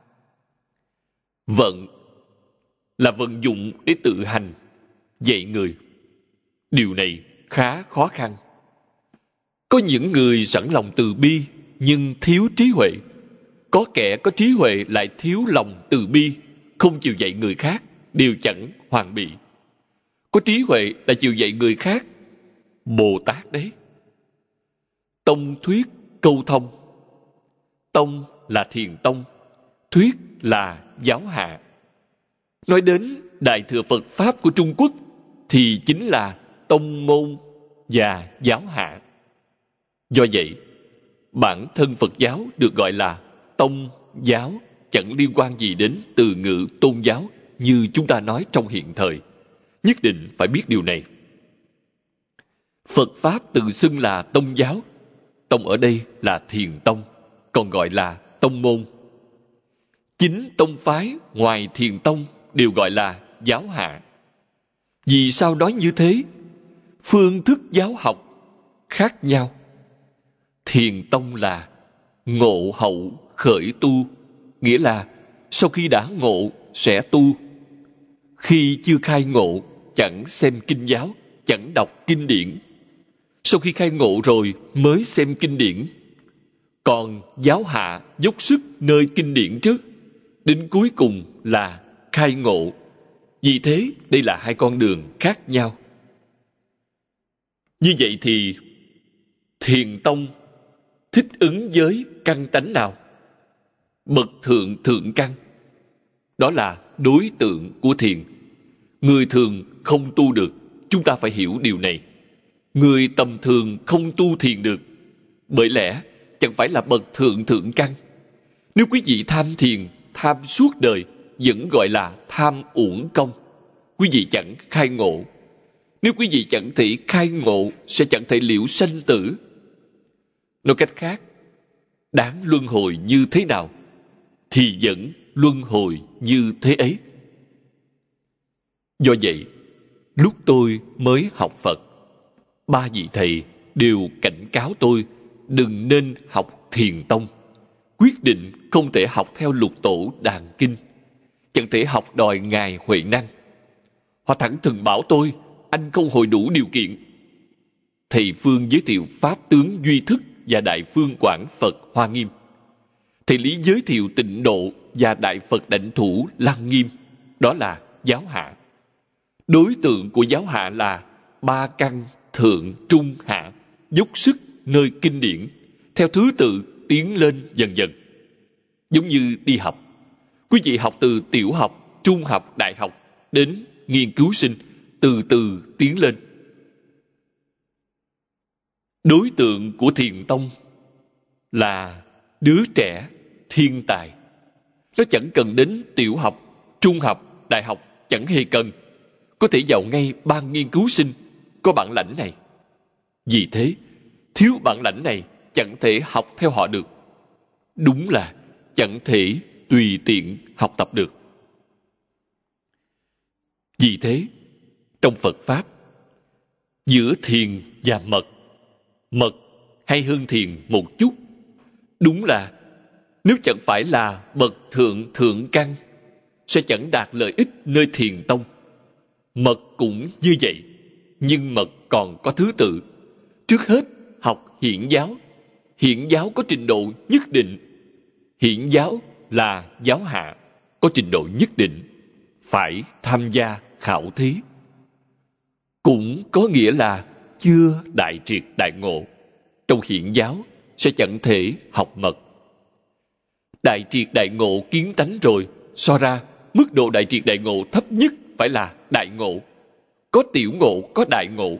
Vận là vận dụng để tự hành, dạy người. Điều này khá khó khăn. Có những người sẵn lòng từ bi nhưng thiếu trí huệ. Có kẻ có trí huệ lại thiếu lòng từ bi, không chịu dạy người khác, đều chẳng hoàn bị. Có trí huệ là chịu dạy người khác, Bồ Tát đấy. Tông thuyết câu thông. Tông là thiền tông, thuyết là giáo hạ. Nói đến Đại Thừa Phật Pháp của Trung Quốc thì chính là tông môn và giáo hạ. Do vậy, bản thân Phật giáo được gọi là tông giáo, chẳng liên quan gì đến từ ngữ tôn giáo như chúng ta nói trong hiện thời. Nhất định phải biết điều này. Phật Pháp tự xưng là tông giáo. Tông ở đây là thiền tông, còn gọi là tông môn. Chính tông phái ngoài thiền tông đều gọi là giáo hạ. Vì sao nói như thế? Phương thức giáo học khác nhau. Thiền tông là ngộ hậu khởi tu, nghĩa là sau khi đã ngộ sẽ tu. Khi chưa khai ngộ chẳng xem kinh giáo, chẳng đọc kinh điển. Sau khi khai ngộ rồi mới xem kinh điển. Còn giáo hạ dốc sức nơi kinh điển trước, đến cuối cùng là khai ngộ. Vì thế, đây là hai con đường khác nhau. Như vậy thì Thiền tông thích ứng với căn tánh nào? Bậc thượng thượng căn. Đó là đối tượng của thiền. Người thường không tu được, chúng ta phải hiểu điều này. Người tầm thường không tu thiền được, bởi lẽ chẳng phải là bậc thượng thượng căn. Nếu quý vị tham thiền, tham suốt đời, vẫn gọi là tham uổng công. Quý vị chẳng khai ngộ. Nếu quý vị chẳng thể khai ngộ, sẽ chẳng thể liễu sanh tử. Nói cách khác, đáng luân hồi như thế nào, thì vẫn luân hồi như thế ấy. Do vậy, lúc tôi mới học Phật, ba vị thầy đều cảnh cáo tôi đừng nên học Thiền tông. Quyết định không thể học theo lục tổ đàn kinh, chẳng thể học đòi ngài huệ năng. Họ thẳng thừng bảo tôi, anh không hội đủ điều kiện. Thầy Phương giới thiệu Pháp tướng Duy Thức và Đại Phương Quảng Phật Hoa Nghiêm. Thầy Lý giới thiệu Tịnh Độ và Đại Phật Đảnh Thủ Lăng Nghiêm. Đó là giáo hạ. Đối tượng của giáo hạ là ba căn thượng trung hạ, dốc sức nơi kinh điển, theo thứ tự tiến lên dần dần. Giống như đi học. Quý vị học từ tiểu học, trung học, đại học đến nghiên cứu sinh, từ từ tiến lên. Đối tượng của Thiền tông là đứa trẻ thiên tài. Nó chẳng cần đến tiểu học, trung học, đại học, chẳng hề cần. Có thể vào ngay ban nghiên cứu sinh, có bản lãnh này. Vì thế, thiếu bản lãnh này chẳng thể học theo họ được. Đúng là chẳng thể tùy tiện học tập được. Vì thế, trong Phật Pháp, giữa thiền và mật, mật hay hơn thiền một chút. Đúng là nếu chẳng phải là bậc thượng thượng căn, sẽ chẳng đạt lợi ích nơi Thiền tông. Mật cũng như vậy, nhưng mật còn có thứ tự. Trước hết học hiển giáo. Hiển giáo có trình độ nhất định. Hiển giáo là giáo hạ, có trình độ nhất định, phải tham gia khảo thí. Cũng có nghĩa là chưa đại triệt đại ngộ. Trong hiển giáo sẽ chẳng thể học mật. Đại triệt đại ngộ kiến tánh rồi, so ra mức độ đại triệt đại ngộ thấp nhất phải là đại ngộ. Có tiểu ngộ, có đại ngộ.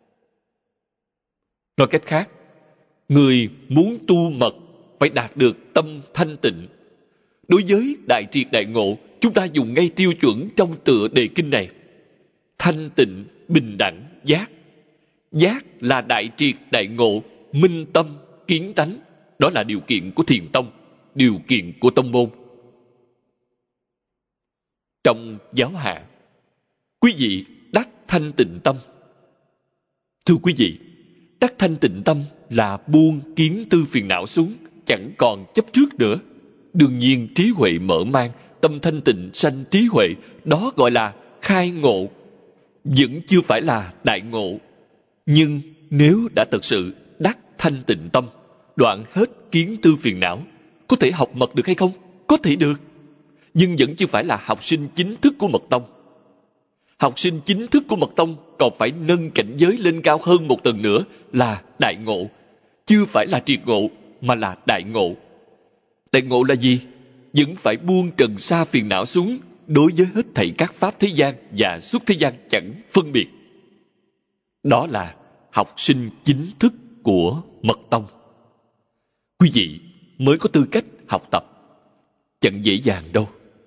Nói cách khác, người muốn tu mật phải đạt được tâm thanh tịnh. Đối với đại triệt đại ngộ, chúng ta dùng ngay tiêu chuẩn trong tựa đề kinh này. Thanh tịnh, bình đẳng, giác. Giác là đại triệt đại ngộ, minh tâm, kiến tánh. Đó là điều kiện của Thiền tông, điều kiện của tông môn. Trong giáo hạ, quý vị đắc thanh tịnh tâm. Thưa quý vị, đắc thanh tịnh tâm là buông kiến tư phiền não xuống, chẳng còn chấp trước nữa. Đương nhiên trí huệ mở mang, tâm thanh tịnh sanh trí huệ, đó gọi là khai ngộ. Vẫn chưa phải là đại ngộ. Nhưng nếu đã thật sự đắc thanh tịnh tâm, đoạn hết kiến tư phiền não, có thể học mật được hay không? Có thể được. Nhưng vẫn chưa phải là học sinh chính thức của mật tông. Học sinh chính thức của mật tông còn phải nâng cảnh giới lên cao hơn một tầng nữa là đại ngộ. Chưa phải là triệt ngộ, mà là đại ngộ. Đại ngộ là gì? Vẫn phải buông trần sa phiền não xuống, đối với hết thảy các pháp thế gian và xuất thế gian chẳng phân biệt. Đó là học sinh chính thức của mật tông. Quý vị mới có tư cách học tập. Chẳng dễ dàng đâu.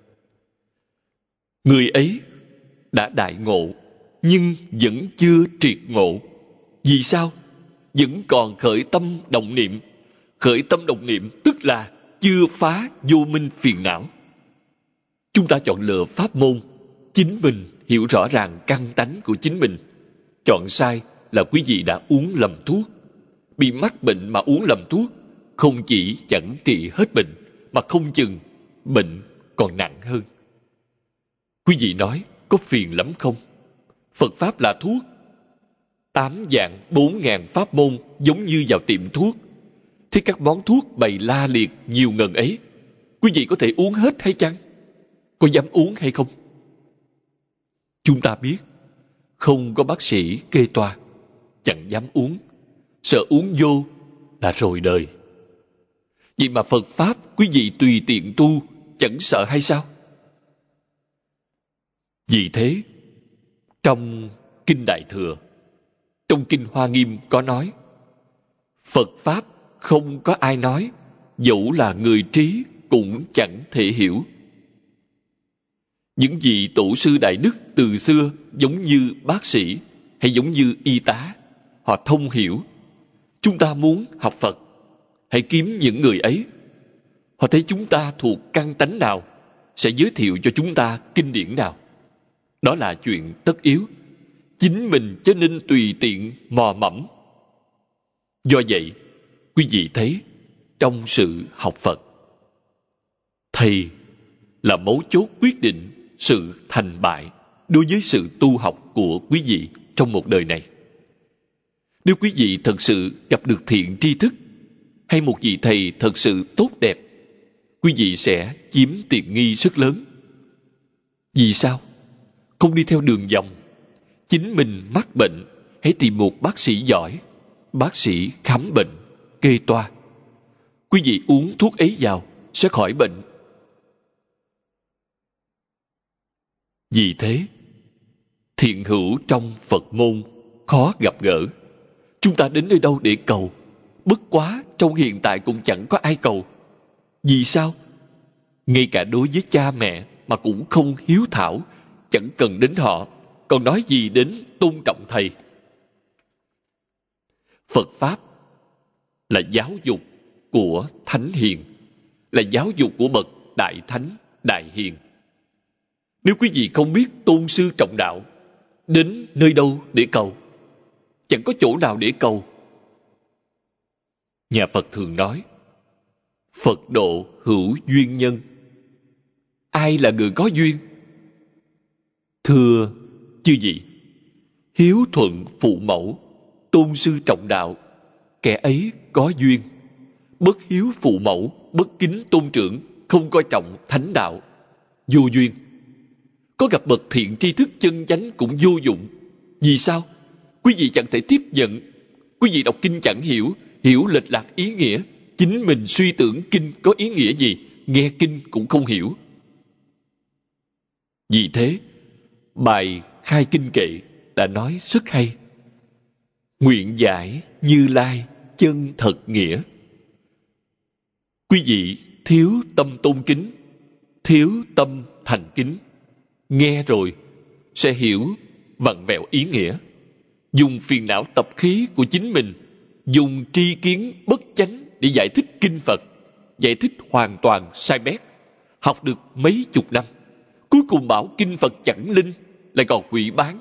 Người ấy đã đại ngộ, nhưng vẫn chưa triệt ngộ. Vì sao? Vẫn còn khởi tâm động niệm. Khởi tâm động niệm tức là chưa phá vô minh phiền não. Chúng ta chọn lựa pháp môn, chính mình hiểu rõ ràng căn tánh của chính mình. Chọn sai là quý vị đã uống lầm thuốc. Bị mắc bệnh mà uống lầm thuốc, không chỉ chẳng trị hết bệnh, mà không chừng bệnh còn nặng hơn. Quý vị nói, có phiền lắm không? Phật Pháp là thuốc. 8 vạn 4 ngàn pháp môn giống như vào tiệm thuốc. Thế các món thuốc bày la liệt nhiều ngần ấy, quý vị có thể uống hết hay chăng? Có dám uống hay không? Chúng ta biết, không có bác sĩ kê toa, chẳng dám uống, sợ uống vô là rồi đời. Vậy mà Phật Pháp quý vị tùy tiện tu, chẳng sợ hay sao? Vì thế, trong Kinh Đại Thừa, trong Kinh Hoa Nghiêm có nói, Phật Pháp không có ai nói, dẫu là người trí cũng chẳng thể hiểu. Những vị tổ sư đại đức từ xưa giống như bác sĩ hay giống như y tá, họ thông hiểu. Chúng ta muốn học Phật, hãy kiếm những người ấy. Họ thấy chúng ta thuộc căn tánh nào, sẽ giới thiệu cho chúng ta kinh điển nào. Đó là chuyện tất yếu. Chính mình chớ nên tùy tiện mò mẫm. Do vậy, quý vị thấy, trong sự học Phật, thầy là mấu chốt quyết định sự thành bại đối với sự tu học của quý vị trong một đời này. Nếu quý vị thật sự gặp được thiện tri thức hay một vị thầy thật sự tốt đẹp, quý vị sẽ chiếm tiện nghi rất lớn. Vì sao? Không đi theo đường vòng. Chính mình mắc bệnh, hãy tìm một bác sĩ giỏi, bác sĩ khám bệnh, kê toa. Quý vị uống thuốc ấy vào sẽ khỏi bệnh. Vì thế, thiện hữu trong Phật môn khó gặp gỡ. Chúng ta đến nơi đâu để cầu? Bất quá trong hiện tại cũng chẳng có ai cầu. Vì sao? Ngay cả đối với cha mẹ mà cũng không hiếu thảo, chẳng cần đến họ, còn nói gì đến tôn trọng thầy. Phật Pháp là giáo dục của Thánh Hiền, là giáo dục của bậc Đại Thánh, Đại Hiền. Nếu quý vị không biết tôn sư trọng đạo, đến nơi đâu để cầu? Chẳng có chỗ nào để cầu. Nhà Phật thường nói, Phật độ hữu duyên nhân. Ai là người có duyên? Thưa chư vị, hiếu thuận phụ mẫu, tôn sư trọng đạo, kẻ ấy có duyên. Bất hiếu phụ mẫu, bất kính tôn trưởng, không coi trọng thánh đạo, vô duyên. Có gặp bậc thiện tri thức chân chánh cũng vô dụng. Vì sao? Quý vị chẳng thể tiếp nhận. Quý vị đọc kinh chẳng hiểu, hiểu lệch lạc ý nghĩa. Chính mình suy tưởng kinh có ý nghĩa gì, nghe kinh cũng không hiểu. Vì thế, bài Khai Kinh Kệ đã nói rất hay. Nguyện giải Như Lai chân thật nghĩa. Quý vị thiếu tâm tôn kính, thiếu tâm thành kính. Nghe rồi sẽ hiểu vặn vẹo ý nghĩa. Dùng phiền não tập khí của chính mình, dùng tri kiến bất chánh để giải thích kinh Phật, giải thích hoàn toàn sai bét. Học được mấy chục năm, cuối cùng bảo kinh Phật chẳng linh, lại còn hủy bán.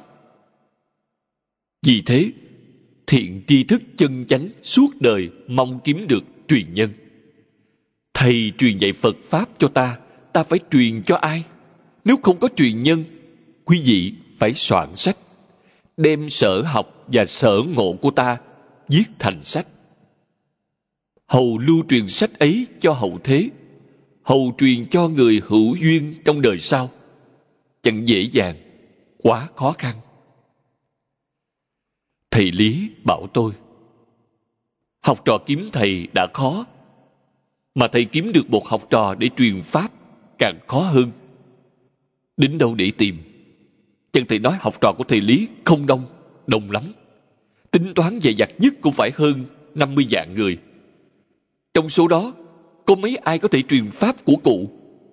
Vì thế, thiện tri thức chân chánh suốt đời mong kiếm được truyền nhân. Thầy truyền dạy Phật Pháp cho ta, ta phải truyền cho ai? Nếu không có truyền nhân, quý vị phải soạn sách, đem sở học và sở ngộ của ta viết thành sách. Hầu lưu truyền sách ấy cho hậu thế, hầu truyền cho người hữu duyên trong đời sau. Chẳng dễ dàng, quá khó khăn. Thầy Lý bảo tôi, học trò kiếm thầy đã khó, mà thầy kiếm được một học trò để truyền Pháp càng khó hơn. Đến đâu để tìm? Chẳng thể nói học trò của thầy Lý không đông, đông lắm. Tính toán dày dặt nhất cũng phải hơn 50 vạn người. Trong số đó, có mấy ai có thể truyền Pháp của cụ?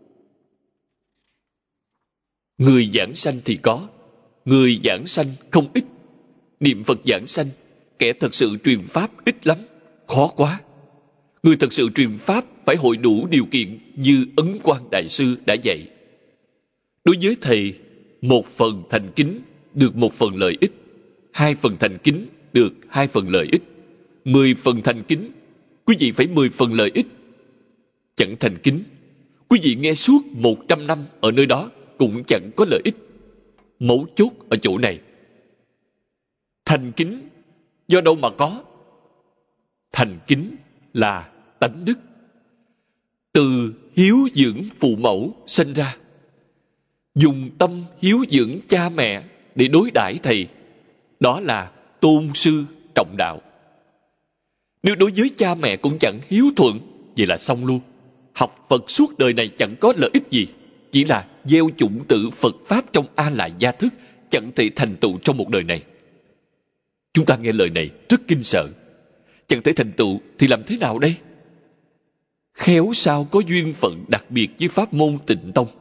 Người giảng sanh thì có, người giảng sanh không ít. Niệm Phật giảng sanh, kẻ thật sự truyền Pháp ít lắm, khó quá. Người thật sự truyền Pháp phải hội đủ điều kiện như Ấn Quang Đại Sư đã dạy. Đối với thầy, 1 phần thành kính được 1 phần lợi ích, 2 phần thành kính được 2 phần lợi ích, 10 phần thành kính, quý vị phải 10 phần lợi ích. Chẳng thành kính, quý vị nghe suốt 100 năm ở nơi đó cũng chẳng có lợi ích. Mấu chốt ở chỗ này. Thành kính do đâu mà có? Thành kính là tánh đức, từ hiếu dưỡng phụ mẫu sinh ra. dùng tâm hiếu dưỡng cha mẹ để đối đãi thầy, đó là tôn sư trọng đạo. Nếu đối với cha mẹ cũng chẳng hiếu thuận, vậy là xong luôn. Học Phật suốt đời này chẳng có lợi ích gì, chỉ là gieo chủng tử Phật Pháp trong A Lại gia thức, chẳng thể thành tựu trong một đời này. Chúng ta nghe lời này rất kinh sợ. Chẳng thể thành tựu thì làm thế nào đây? Khéo sao có duyên phận đặc biệt với pháp môn Tịnh Tông.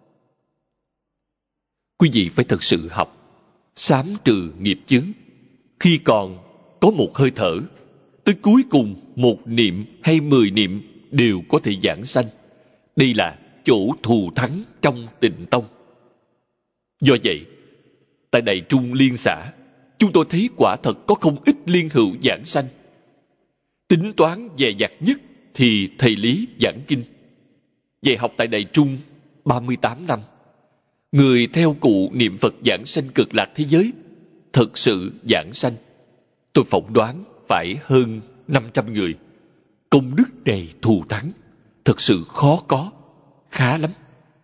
Quý vị phải thật sự học, sám trừ nghiệp chướng. Khi còn có một hơi thở, tới cuối cùng 1 niệm hay 10 niệm đều có thể giảng sanh. Đây là chỗ thù thắng trong Tịnh Tông. Do vậy, tại Đại Trung Liên xã, chúng tôi thấy quả thật có không ít liên hữu giảng sanh. Tính toán dè dặt nhất thì thầy Lý giảng kinh. Dạy học tại Đại Trung 38 năm. Người theo cụ niệm Phật giảng sanh Cực Lạc thế giới, thực sự giảng sanh, tôi phỏng đoán phải hơn 500 người. Công đức này thù thắng, thật sự khó có, khá lắm.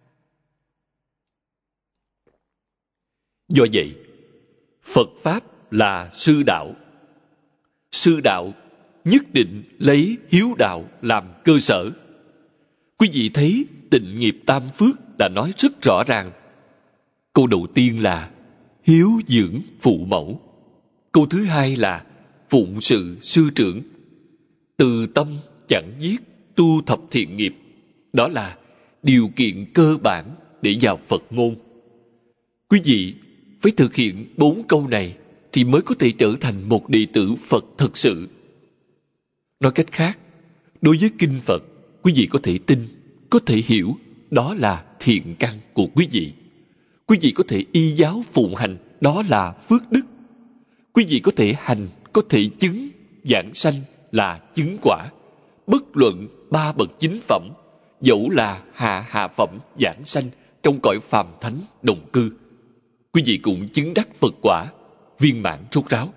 Do vậy, Phật Pháp là sư đạo. Sư đạo nhất định lấy hiếu đạo làm cơ sở. Quý vị thấy Tịnh Nghiệp Tam Phước đã nói rất rõ ràng. Câu đầu tiên là hiếu dưỡng phụ mẫu. Câu thứ hai là phụng sự sư trưởng. Từ tâm chẳng giết, tu thập thiện nghiệp. Đó là điều kiện cơ bản để vào Phật môn. Quý vị phải thực hiện 4 câu này thì mới có thể trở thành một đệ tử Phật thực sự. Nói cách khác, đối với kinh Phật, quý vị có thể tin, có thể hiểu, đó là thiện căn của quý vị. Quý vị có thể y giáo phụng hành, đó là phước đức. Quý vị có thể hành, có thể chứng, giảng sanh là chứng quả. Bất luận 3 bậc chính phẩm, dẫu là hạ phẩm giảng sanh trong cõi phàm thánh đồng cư, quý vị cũng chứng đắc Phật quả, viên mãn rốt ráo.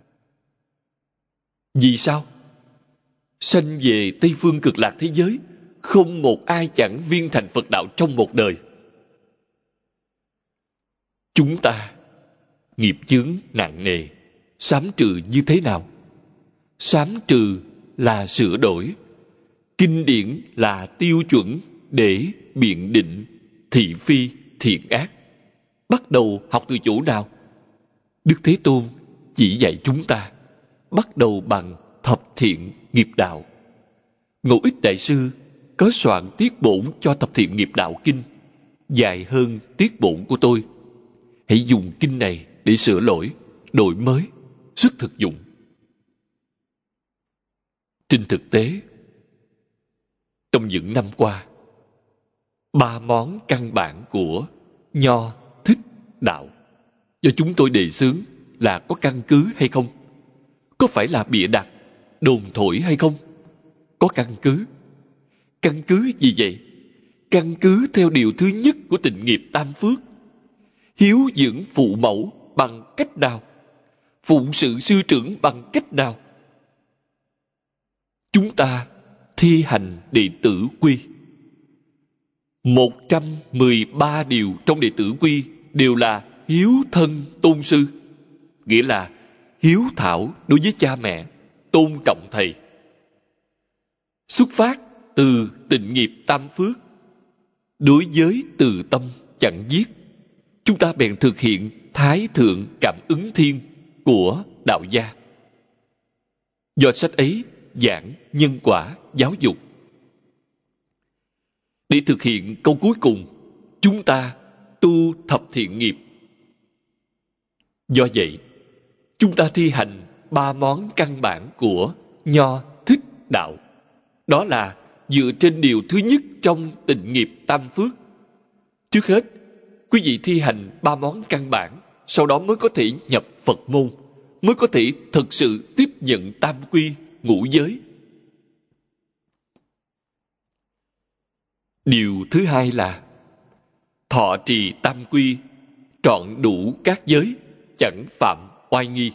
Vì sao? Sanh về Tây Phương Cực Lạc thế giới, không một ai chẳng viên thành Phật đạo trong một đời. Chúng ta nghiệp chướng nặng nề, sám trừ như thế nào? Sám trừ là sửa đổi, kinh điển là tiêu chuẩn để biện định thị phi thiện ác. Bắt đầu học từ chỗ nào? Đức Thế Tôn chỉ dạy chúng ta bắt đầu bằng thập thiện nghiệp đạo. Ngẫu Ích Đại Sư có soạn tiết bổn cho thập thiện nghiệp đạo kinh, dài hơn tiết bổn của tôi. Hãy dùng kinh này để sửa lỗi, đổi mới, rất thực dụng. Trên thực tế, trong những năm qua, 3 món căn bản của Nho Thích Đạo do chúng tôi đề xướng là có căn cứ hay không? Có phải là bịa đặt, đồn thổi hay không? Có căn cứ. Căn cứ gì vậy? Căn cứ theo điều thứ nhất của Tịnh Nghiệp Tam Phước. Hiếu dưỡng phụ mẫu bằng cách nào? Phụng sự sư trưởng bằng cách nào? Chúng ta thi hành đệ tử quy. 113 điều trong đệ tử quy đều là hiếu thân tôn sư, nghĩa là hiếu thảo đối với cha mẹ, tôn trọng thầy. Xuất phát từ Tịnh Nghiệp Tam Phước, đối với từ tâm chẳng giết, chúng ta bèn thực hiện Thái Thượng Cảm Ứng Thiên của đạo gia. Do sách ấy giảng nhân quả giáo dục. Để thực hiện câu cuối cùng, chúng ta tu thập thiện nghiệp. Do vậy, chúng ta thi hành 3 món căn bản của Nho Thích Đạo. Đó là dựa trên điều thứ nhất trong Tịnh Nghiệp Tam Phước. Trước hết, quý vị thi hành 3 món căn bản, sau đó mới có thể nhập Phật môn, mới có thể thực sự tiếp nhận tam quy, ngũ giới. Điều thứ hai là thọ trì tam quy, trọn đủ các giới, chẳng phạm oai nghi.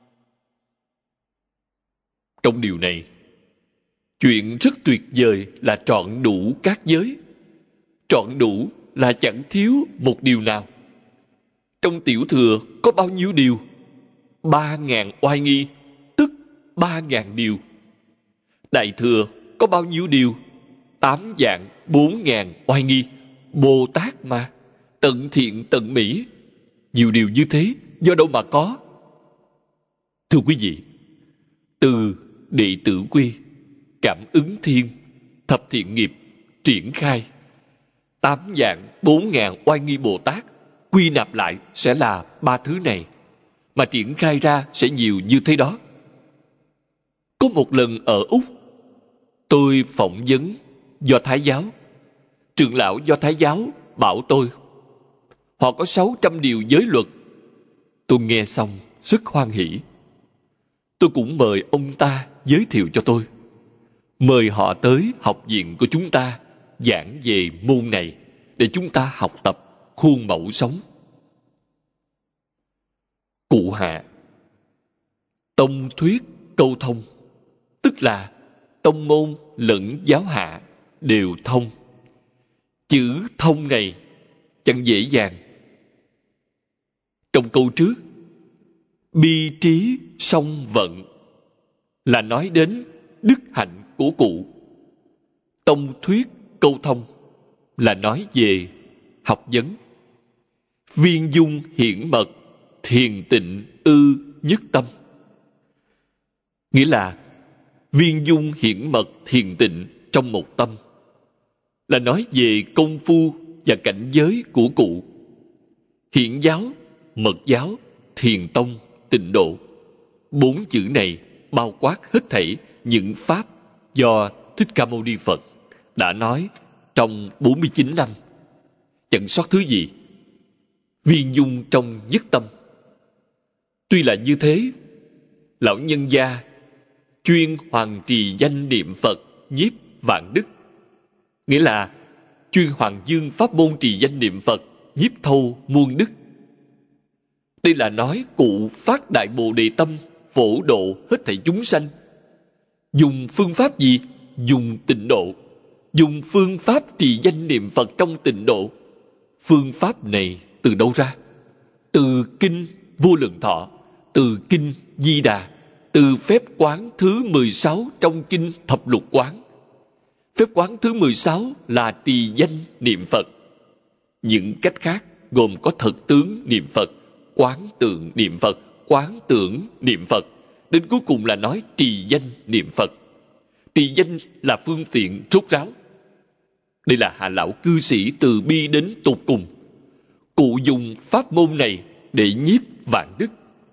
Trong điều này, chuyện rất tuyệt vời là trọn đủ các giới. Trọn đủ là chẳng thiếu một điều nào. Trong Tiểu Thừa có bao nhiêu điều? 3.000 oai nghi, tức 3.000 điều. Đại Thừa có bao nhiêu điều? 8 vạn 4.000 oai nghi. Bồ Tát mà, tận thiện tận mỹ. Nhiều điều như thế, do đâu mà có? Thưa quý vị, từ Đệ Tử Quy, Cảm Ứng Thiên, Thập Thiện Nghiệp triển khai, 8 vạn 4.000 oai nghi Bồ Tát quy nạp lại sẽ là 3 thứ này, mà triển khai ra sẽ nhiều như thế đó. Có một lần ở Úc, tôi phỏng vấn Do Thái giáo. Trưởng lão Do Thái giáo bảo tôi họ có 600 điều giới luật. Tôi nghe xong rất hoan hỉ. Tôi cũng mời ông ta giới thiệu cho tôi, mời họ tới học viện của chúng ta giảng về môn này để chúng ta học tập khuôn mẫu sống. Cụ hạ, tông thuyết câu thông, tức là tông môn lẫn giáo hạ đều thông. Chữ thông này chẳng dễ dàng. Trong câu trước, bi trí song vận, là nói đến đức hạnh của cụ. Tông thuyết câu thông là nói về học vấn. Viên dung hiển mật, thiền tịnh ư nhất tâm. Nghĩa là viên dung hiển mật thiền tịnh trong một tâm, là nói về công phu và cảnh giới của cụ. Hiển giáo, mật giáo, thiền tông, tịnh độ, 4 chữ này bao quát hết thảy những pháp do Thích Ca Mâu Ni Phật đã nói trong 49 năm, chẳng sót thứ gì. Viên dung trong nhất tâm. Tuy là như thế, lão nhân gia chuyên hoàng trì danh niệm Phật nhiếp vạn đức, nghĩa là chuyên hoàng dương pháp môn trì danh niệm Phật nhiếp thâu muôn đức. Đây là nói cụ phát đại bồ đề tâm, phổ độ hết thảy chúng sanh. Dùng phương pháp gì? Dùng tịnh độ. Dùng phương pháp trì danh niệm Phật trong tịnh độ. Phương pháp này từ đâu ra? Từ kinh Vô Lượng Thọ, từ kinh Di Đà, từ phép quán thứ 16 trong kinh Thập Lục Quán. Phép quán thứ 16 là trì danh niệm Phật. Những cách khác gồm có thật tướng niệm Phật, quán tượng niệm Phật, quán tưởng niệm Phật, đến cuối cùng là nói trì danh niệm Phật. Trì danh là phương tiện rốt ráo. Đây là hạ lão cư sĩ từ bi đến tột cùng. Cụ dùng pháp môn này để nhiếp vạn đức.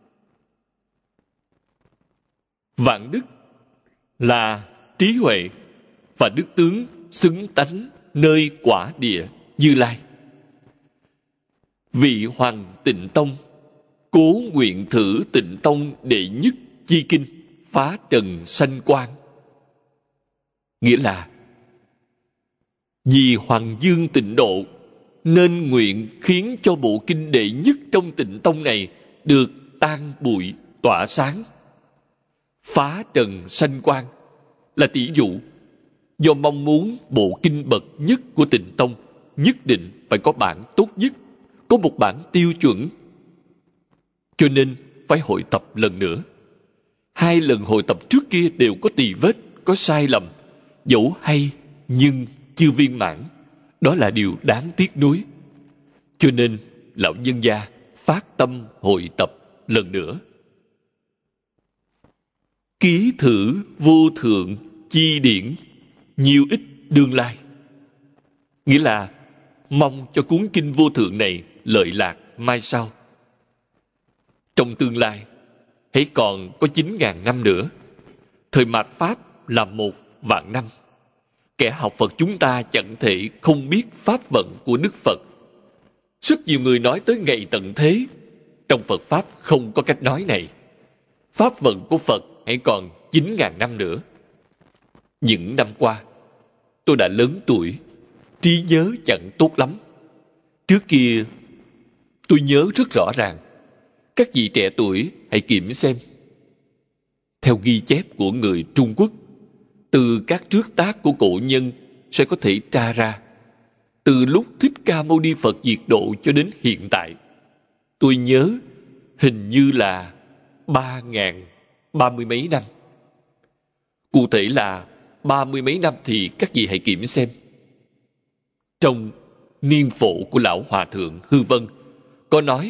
Vạn đức là trí huệ và đức tướng xứng tánh nơi quả địa Như Lai. Vị Hoàng Tịnh Tông cố nguyện thử Tịnh Tông đệ nhất chi kinh phá trần sanh quang. Nghĩa là vì Hoàng Dương tịnh độ nên nguyện khiến cho bộ kinh đệ nhất trong Tịnh Tông này được tan bụi tỏa sáng. Phá trần sanh quang là tỷ dụ, do mong muốn bộ kinh bậc nhất của Tịnh Tông nhất định phải có bản tốt nhất, có một bản tiêu chuẩn, cho nên phải hội tập lần nữa. 2 lần hội tập trước kia đều có tì vết, có sai lầm, dẫu hay nhưng chưa viên mãn. Đó là điều đáng tiếc nuối. Cho nên lão nhân gia phát tâm hội tập lần nữa. Ký thử vô thượng chi điển, nhiều ích đương lai. Nghĩa là mong cho cuốn kinh vô thượng này lợi lạc mai sau. Trong tương lai, hãy còn có 9.000 năm nữa. Thời mạt Pháp là 1.000.000 năm. Kẻ học Phật chúng ta chẳng thể không biết pháp vận của Đức Phật. Rất nhiều người nói tới ngày tận thế. Trong Phật Pháp không có cách nói này. Pháp vận của Phật hãy còn 9.000 năm nữa. Những năm qua, tôi đã lớn tuổi, trí nhớ chẳng tốt lắm. Trước kia, tôi nhớ rất rõ ràng. Các vị trẻ tuổi hãy kiểm xem. Theo ghi chép của người Trung Quốc, từ các trước tác của cổ nhân sẽ có thể tra ra từ lúc Thích Ca Mâu Ni Phật diệt độ cho đến hiện tại, tôi nhớ hình như là 30 mấy năm. Cụ thể là 30 mấy năm thì các vị hãy kiểm xem. Trong niên phổ của Lão Hòa Thượng Hư Vân có nói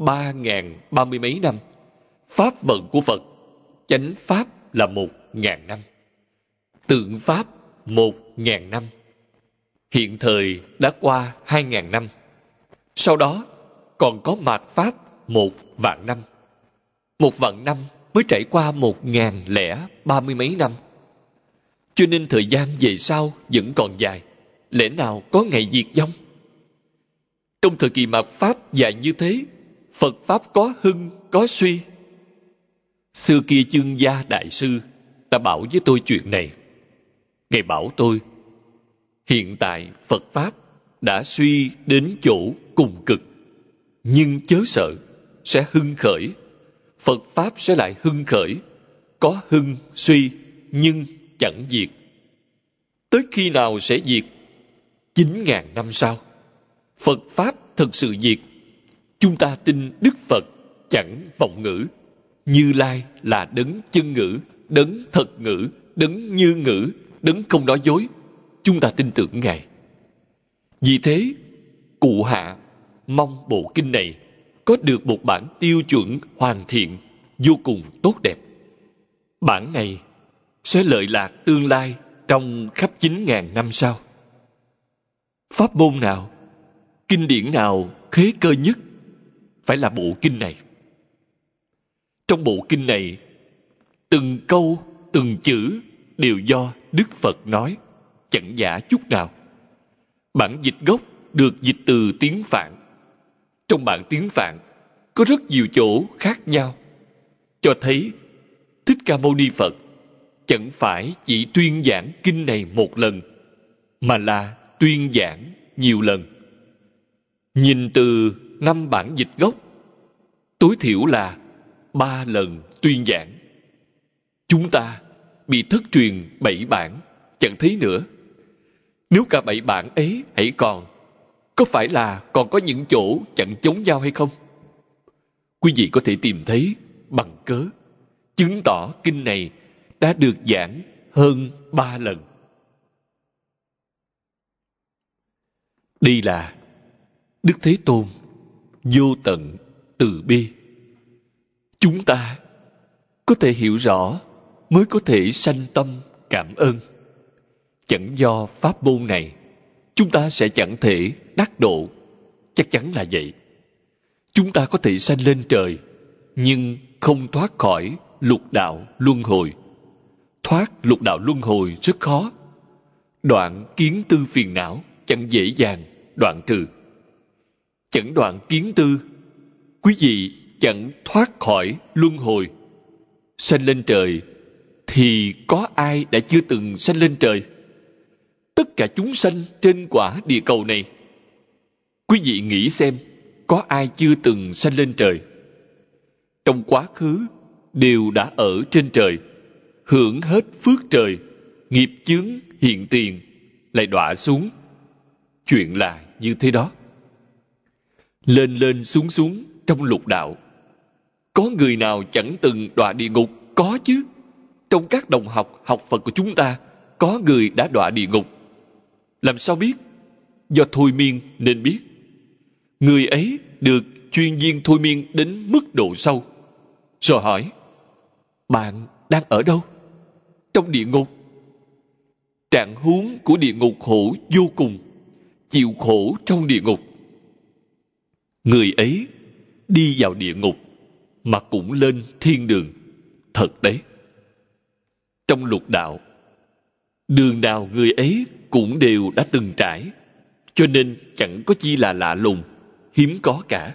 30 mấy năm. Pháp vận của Phật, chánh Pháp là 1000 năm. Tượng Pháp 1000 năm. Hiện thời đã qua 2000 năm. Sau đó còn có mạt Pháp 1.000.000 năm. 1.000.000 năm mới trải qua 1030 mấy năm. Cho nên thời gian về sau vẫn còn dài. Lẽ nào có ngày diệt vong? Trong thời kỳ mạt Pháp dài như thế, Phật Pháp có hưng, có suy. Xưa kia Chương Gia Đại Sư đã bảo với tôi chuyện này. Ngài bảo tôi, hiện tại Phật Pháp đã suy đến chỗ cùng cực, nhưng chớ sợ, sẽ hưng khởi. Phật Pháp sẽ lại hưng khởi, có hưng, suy, nhưng chẳng diệt. Tới khi nào sẽ diệt? 9.000 năm sau, Phật Pháp thật sự diệt. Chúng ta tin Đức Phật chẳng vọng ngữ. Như Lai là đấng chân ngữ, đấng thật ngữ, đấng như ngữ, đấng không nói dối. Chúng ta tin tưởng Ngài. Vì thế, cụ hạ mong bộ kinh này có được một bản tiêu chuẩn hoàn thiện, vô cùng tốt đẹp. Bản này sẽ lợi lạc tương lai trong khắp 9.000 năm sau. Pháp môn nào, kinh điển nào khế cơ nhất? Phải là bộ kinh này. Trong bộ kinh này, từng câu, từng chữ đều do Đức Phật nói, chẳng giả chút nào. Bản dịch gốc được dịch từ tiếng Phạn. Trong bản tiếng Phạn có rất nhiều chỗ khác nhau, cho thấy Thích Ca Mâu Ni Phật chẳng phải chỉ tuyên giảng kinh này một lần, mà là tuyên giảng nhiều lần. Nhìn từ 5 bản dịch gốc, tối thiểu là 3 lần tuyên giảng. Chúng ta bị thất truyền 7 bản, chẳng thấy nữa. Nếu cả 7 bản ấy hãy còn, có phải là còn có những chỗ chẳng chống nhau hay không? Quý vị có thể tìm thấy bằng cớ, chứng tỏ kinh này đã được giảng hơn 3 lần. Đây là Đức Thế Tôn vô tận từ bi. Chúng ta có thể hiểu rõ mới có thể sanh tâm cảm ơn. Chẳng do pháp môn này, chúng ta sẽ chẳng thể đắc độ. Chắc chắn là vậy. Chúng ta có thể sanh lên trời, nhưng không thoát khỏi lục đạo luân hồi. Thoát lục đạo luân hồi rất khó. Đoạn kiến tư phiền não chẳng dễ dàng đoạn trừ. Chẳng đoạn kiến tư, quý vị chẳng thoát khỏi luân hồi. Sanh lên trời thì có ai đã chưa từng sanh lên trời? Tất cả chúng sanh trên quả địa cầu này, quý vị nghĩ xem, có ai chưa từng sanh lên trời? Trong quá khứ đều đã ở trên trời, hưởng hết phước trời, nghiệp chướng hiện tiền lại đọa xuống. Chuyện là như thế đó. Lên lên xuống xuống trong lục đạo. Có người nào chẳng từng đọa địa ngục? Có chứ. Trong các đồng học học Phật của chúng ta, có người đã đọa địa ngục. Làm sao biết? Do thôi miên nên biết. Người ấy được chuyên viên thôi miên đến mức độ sâu. Rồi hỏi, bạn đang ở đâu? Trong địa ngục. Trạng huống của địa ngục khổ vô cùng, chịu khổ trong địa ngục. Người ấy đi vào địa ngục mà cũng lên thiên đường. Thật đấy. Trong lục đạo, đường nào người ấy cũng đều đã từng trải, cho nên chẳng có chi là lạ lùng, hiếm có cả.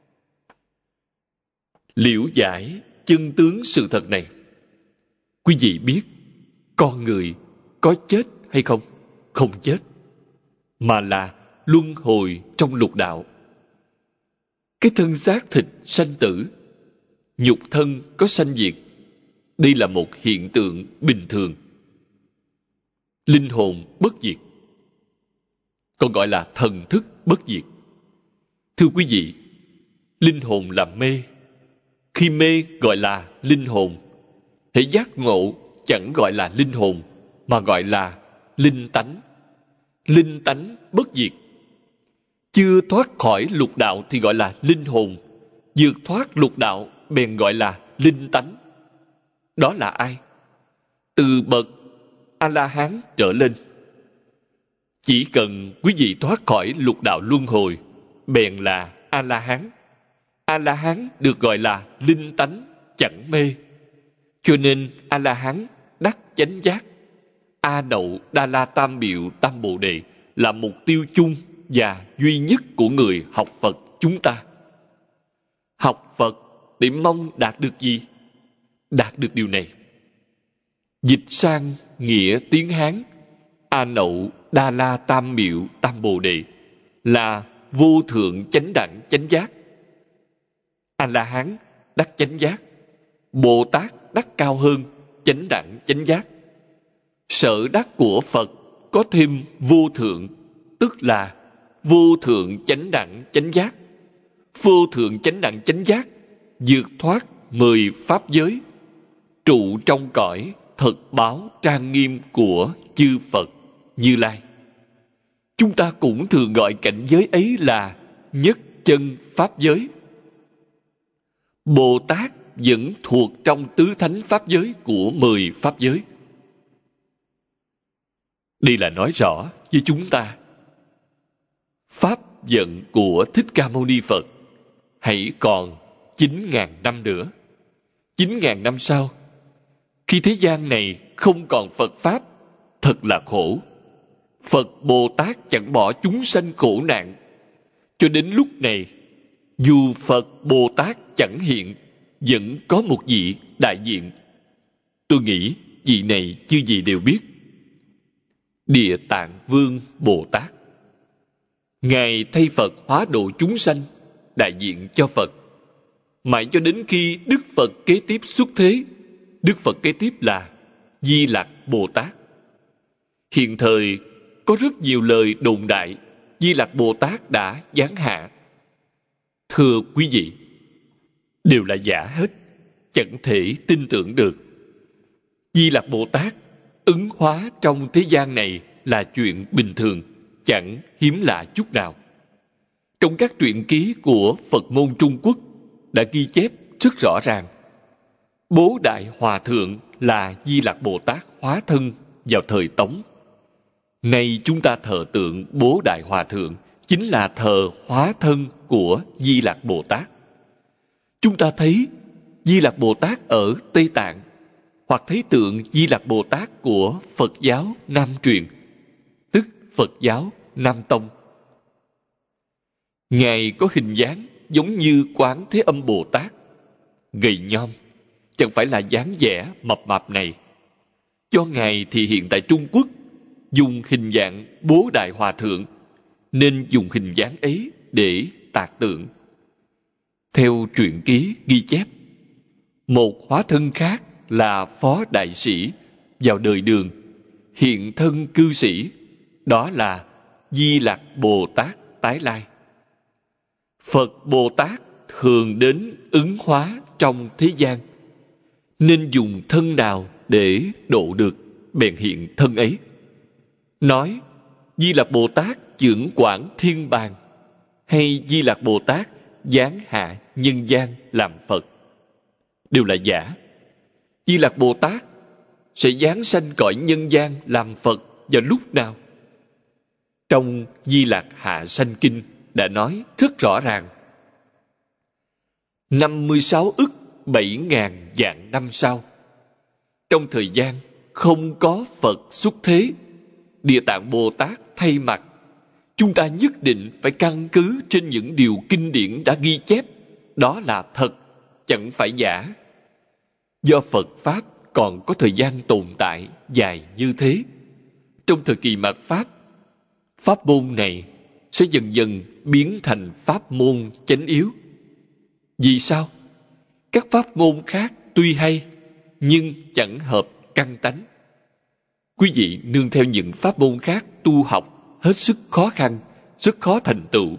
Liễu giải chân tướng sự thật này, quý vị biết con người có chết hay không? Không chết, mà là luân hồi trong lục đạo. Cái thân xác thịt sanh tử, nhục thân có sanh diệt, đây là một hiện tượng bình thường. Linh hồn bất diệt. còn gọi là thần thức bất diệt. Thưa quý vị, linh hồn là mê. Khi mê gọi là linh hồn. Hễ giác ngộ chẳng gọi là linh hồn, mà gọi là linh tánh. Linh tánh bất diệt. Chưa thoát khỏi lục đạo thì gọi là linh hồn. Vượt thoát lục đạo bèn gọi là linh tánh. Đó là ai? Từ bậc A-la-hán trở lên. Chỉ cần quý vị thoát khỏi lục đạo luân hồi, bèn là A-la-hán. A-la-hán được gọi là linh tánh, chẳng mê. Cho nên A-la-hán đắc chánh giác. A Đậu Đa La Tam Biệu Tam Bồ Đề là mục tiêu chung và duy nhất của người học Phật chúng ta. Học Phật để mong đạt được gì? Đạt được điều này. Dịch sang nghĩa tiếng Hán, A Nậu Đa La Tam Biệu Tam Bồ Đề là vô thượng chánh đẳng chánh giác. A-la-hán đắc chánh giác, Bồ Tát đắc cao hơn chánh đẳng chánh giác. Sở đắc của Phật có thêm vô thượng, tức là vô thượng chánh đẳng chánh giác. Vô thượng chánh đẳng chánh giác vượt thoát 10 pháp giới, trụ trong cõi thật báo trang nghiêm của chư Phật Như Lai. Chúng ta cũng thường gọi cảnh giới ấy là nhất chân pháp giới. Bồ Tát vẫn thuộc trong tứ thánh pháp giới của 10 pháp giới. Đây là nói rõ với chúng ta, pháp vận của Thích Ca Mâu Ni Phật hãy còn 9.000 năm nữa. 9.000 năm sau, khi thế gian này không còn Phật Pháp, thật là khổ. Phật Bồ Tát chẳng bỏ chúng sanh khổ nạn. Cho đến lúc này, dù Phật Bồ Tát chẳng hiện, vẫn có một vị đại diện. Tôi nghĩ vị này chư vị đều biết. Địa Tạng Vương Bồ Tát. Ngài thay Phật hóa độ chúng sanh, đại diện cho Phật. Mãi cho đến khi Đức Phật kế tiếp xuất thế, Đức Phật kế tiếp là Di Lặc Bồ Tát. Hiện thời có rất nhiều lời đồn đại Di Lặc Bồ Tát đã giáng hạ. Thưa quý vị, đều là giả hết, chẳng thể tin tưởng được. Di Lặc Bồ Tát ứng hóa trong thế gian này là chuyện bình thường, chẳng hiếm lạ chút nào. Trong các truyện ký của Phật môn Trung Quốc đã ghi chép rất rõ ràng. Bố Đại Hòa Thượng là Di Lặc Bồ Tát hóa thân vào thời Tống. Nay chúng ta thờ tượng Bố Đại Hòa Thượng chính là thờ hóa thân của Di Lặc Bồ Tát. Chúng ta thấy Di Lặc Bồ Tát ở Tây Tạng, hoặc thấy tượng Di Lặc Bồ Tát của Phật giáo Nam truyền, tức Phật giáo Nam Tông. Ngài có hình dáng giống như Quán Thế Âm Bồ Tát, gầy nhom, chẳng phải là dáng vẻ mập mạp này. Cho Ngài thì hiện tại Trung Quốc dùng hình dạng Bố Đại Hòa Thượng, nên dùng hình dáng ấy để tạc tượng. Theo truyện ký ghi chép, một hóa thân khác là Phó Đại Sĩ vào đời Đường, hiện thân cư sĩ, đó là Di Lặc Bồ Tát tái lai. Phật Bồ Tát thường đến ứng hóa trong thế gian, nên dùng thân nào để độ được, bèn hiện thân ấy. Nói Di Lặc Bồ Tát chưởng quản thiên bàng, hay Di Lặc Bồ Tát giáng hạ nhân gian làm Phật, đều là giả. Di Lặc Bồ Tát sẽ giáng sanh cõi nhân gian làm Phật vào lúc nào? Trong Di Lặc Hạ Sanh Kinh đã nói rất rõ ràng. 56 ức 7.000 vạn năm sau, trong thời gian không có Phật xuất thế, Địa Tạng Bồ Tát thay mặt, chúng ta nhất định phải căn cứ trên những điều kinh điển đã ghi chép, đó là thật, chẳng phải giả. Do Phật Pháp còn có thời gian tồn tại dài như thế, trong thời kỳ mạt Pháp, pháp môn này sẽ dần dần biến thành pháp môn chánh yếu. Vì sao? Các pháp môn khác tuy hay, nhưng chẳng hợp căn tánh. Quý vị nương theo những pháp môn khác tu học hết sức khó khăn, rất khó thành tựu.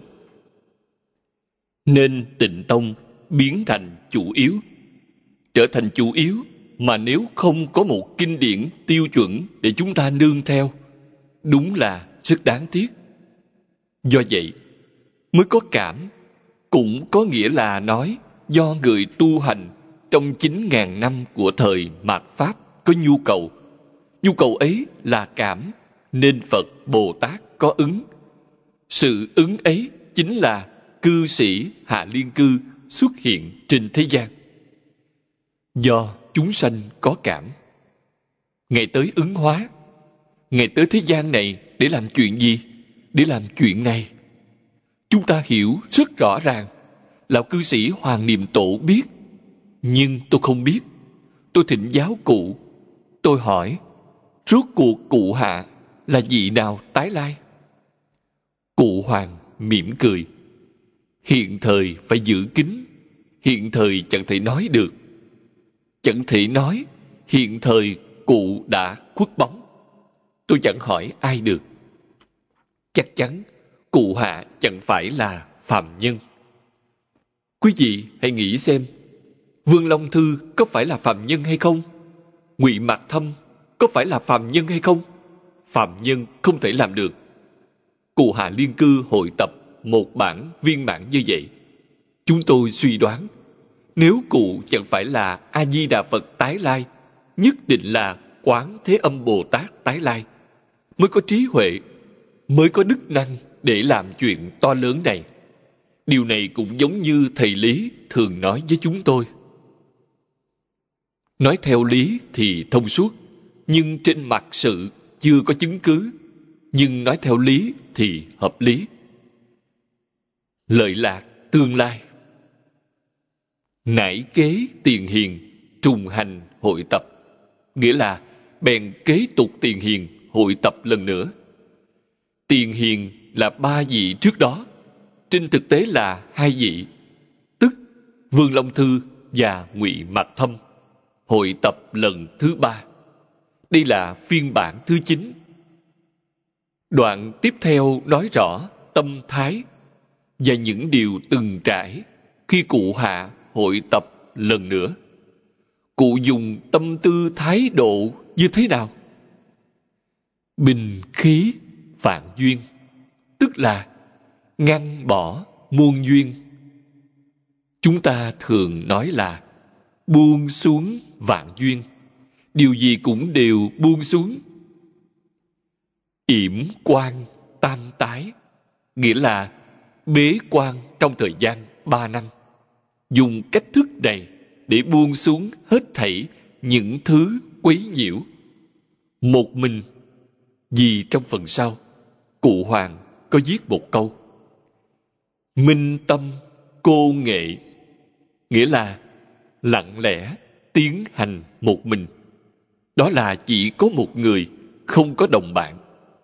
Nên Tịnh Tông biến thành chủ yếu. Trở thành chủ yếu mà nếu không có một kinh điển tiêu chuẩn để chúng ta nương theo, đúng là rất đáng tiếc. Do vậy, mới có cảm, cũng có nghĩa là nói do người tu hành trong 9.000 năm của thời mạt Pháp có nhu cầu. Nhu cầu ấy là cảm, nên Phật Bồ Tát có ứng. Sự ứng ấy chính là cư sĩ Hạ Liên Cư xuất hiện trên thế gian. Do chúng sanh có cảm, Ngài tới ứng hóa. Ngài tới thế gian này để làm chuyện gì? Để làm chuyện này. Chúng ta hiểu rất rõ ràng. Lão cư sĩ Hoàng Niệm Tổ biết, nhưng tôi không biết. Tôi thỉnh giáo cụ. Tôi hỏi, rốt cuộc cụ Hạ là vị nào tái lai? Cụ Hoàng mỉm cười. Hiện thời phải giữ kín. Hiện thời chẳng thể nói được. Chẳng thể nói, hiện thời cụ đã khuất bóng. Tôi chẳng hỏi ai được. Chắc chắn cụ Hạ chẳng phải là phàm nhân. Quý vị hãy nghĩ xem, Vương Long Thư có phải là phàm nhân hay không? Ngụy Mạc Thâm có phải là phàm nhân hay không? Phàm nhân không thể làm được. Cụ Hạ Liên Cư hội tập một bản viên mãn như vậy. Chúng tôi suy đoán, nếu cụ chẳng phải là A Di Đà Phật tái lai, nhất định là Quán Thế Âm Bồ Tát tái lai, mới có trí huệ, mới có đức năng để làm chuyện to lớn này. Điều này cũng giống như thầy Lý thường nói với chúng tôi. Nói theo lý thì thông suốt, nhưng trên mặt sự chưa có chứng cứ. Nhưng nói theo lý thì hợp lý. Lợi lạc tương lai. Nải kế tiền hiền, trùng hành hội tập. Nghĩa là bèn kế tục tiền hiền hội tập lần nữa. Tiền hiền là 3 vị trước đó, trên thực tế là 2 vị, tức Vương Long Thư và Ngụy Mạc Thâm, hội tập lần thứ 3. Đây là phiên bản thứ 9. Đoạn tiếp theo nói rõ tâm thái và những điều từng trải khi cụ Hạ hội tập lần nữa. Cụ dùng tâm tư thái độ như thế nào? Bình khí vạn duyên, tức là ngăn bỏ muôn duyên. Chúng ta thường nói là buông xuống vạn duyên, điều gì cũng đều buông xuống. Yểm quan tam tái, nghĩa là bế quan trong thời gian 3 năm. Dùng cách thức này để buông xuống hết thảy những thứ quấy nhiễu. Một mình, vì trong phần sau, cụ Hoàng có viết một câu: minh tâm cô nghệ, nghĩa là lặng lẽ tiến hành một mình. Đó là chỉ có một người, không có đồng bạn.